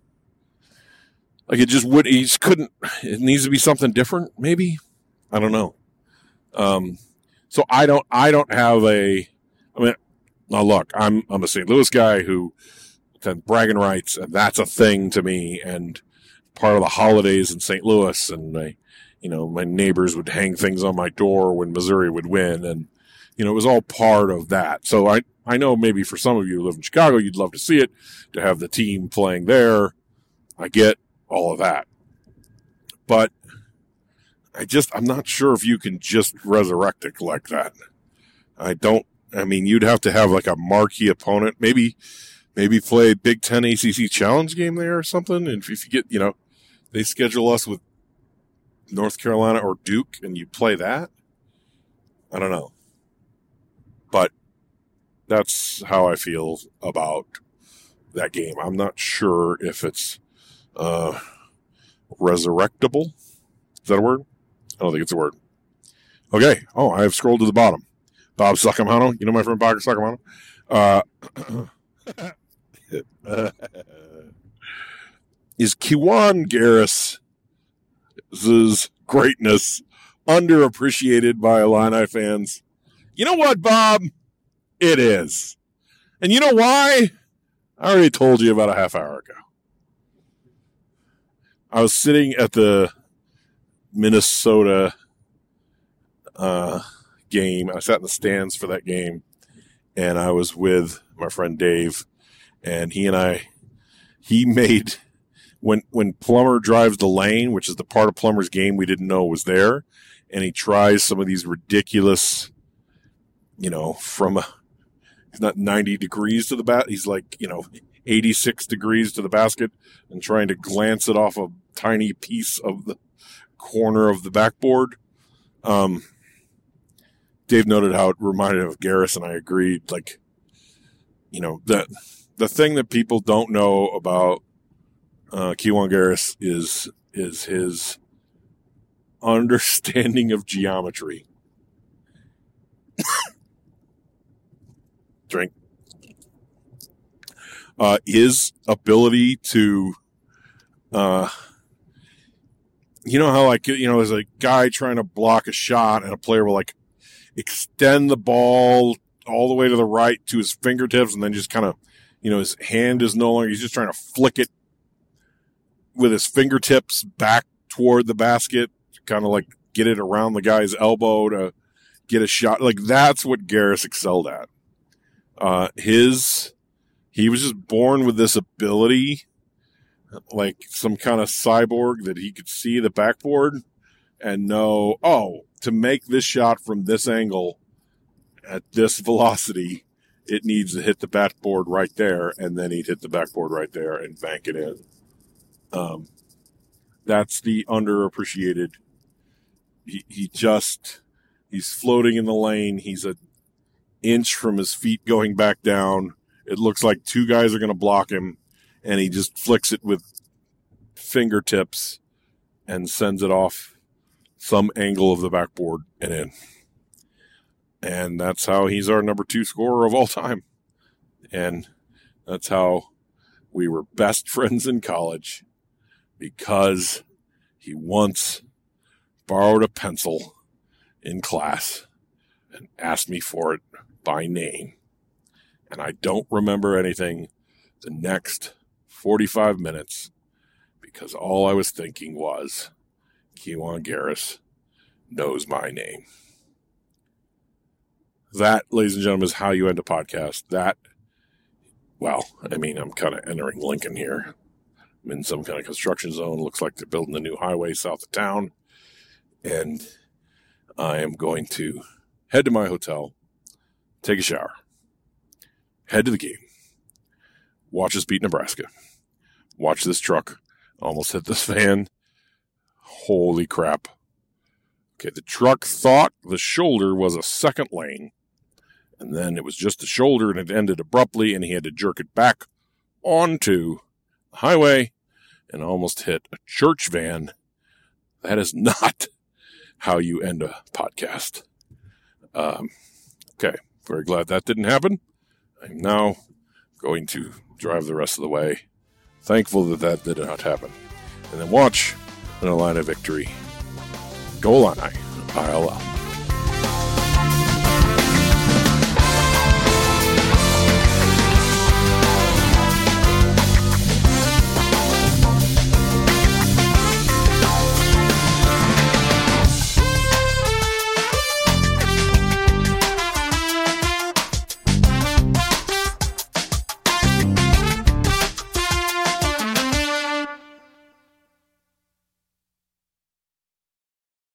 It just couldn't, it needs to be something different, maybe. I don't know. So I don't have now look, I'm a St. Louis guy who, bragging rights, and that's a thing to me, and part of the holidays in St. Louis, and my neighbors would hang things on my door when Missouri would win, and it was all part of that. So I know maybe for some of you who live in Chicago, you'd love to see it, to have the team playing there. I get all of that, but I'm not sure if you can just resurrect it like that. You'd have to have a marquee opponent, maybe play a Big Ten ACC Challenge game there or something. And if you get, they schedule us with North Carolina or Duke and you play that, I don't know. But that's how I feel about that game. I'm not sure if it's resurrectable. Is that a word? I don't think it's a word. Okay. Oh, I've scrolled to the bottom. Bob Sacamano. My friend Bob Sacamano? Is Kiwan Garris' greatness underappreciated by Illini fans? You know what, Bob? It is. And you know why? I already told you about a half hour ago. I was sitting at the Minnesota game. I sat in the stands for that game, and I was with my friend Dave, and he made, when Plummer drives the lane, which is the part of Plummer's game we didn't know was there, and he tries some of these ridiculous, he's not 90 degrees to the bat. He's 86 degrees to the basket and trying to glance it off a tiny piece of the corner of the backboard. Dave noted how it reminded him of Garris, and I agreed. Like, you know, the thing that people don't know about Kiwan Garris is his understanding of geometry. Drink. His ability to, you know how, like, you know, there's a guy trying to block a shot and a player will, like, extend the ball all the way to the right to his fingertips and then just kind of, you know, his hand is no longer, he's just trying to flick it with his fingertips back toward the basket, kind of like get it around the guy's elbow to get a shot. Like, that's what Garris excelled at. He was just born with this ability, like some kind of cyborg, that he could see the backboard and know, oh, to make this shot from this angle at this velocity, it needs to hit the backboard right there, and then he'd hit the backboard right there and bank it in. That's the underappreciated. He's floating in the lane. He's an inch from his feet going back down. It looks like two guys are going to block him, and he just flicks it with fingertips and sends it off some angle of the backboard and in. And that's how he's our number 2 scorer of all time. And that's how we were best friends in college, because he once borrowed a pencil in class and asked me for it by name. And I don't remember anything the next 45 minutes, because all I was thinking was, Kiwan Garris knows my name. That, ladies and gentlemen, is how you end a podcast. I'm kind of entering Lincoln here. I'm in some kind of construction zone. Looks like they're building a new highway south of town. And I am going to head to my hotel, take a shower, head to the game, watch us beat Nebraska, watch this truck almost hit this van. Holy crap. Okay, the truck thought the shoulder was a second lane, and then it was just a shoulder, and it ended abruptly, and he had to jerk it back onto the highway and almost hit a church van. That is not how you end a podcast. Okay, very glad that didn't happen. I'm now going to drive the rest of the way, thankful that did not happen, and then watch an Illini victory. Go Illini, ILL.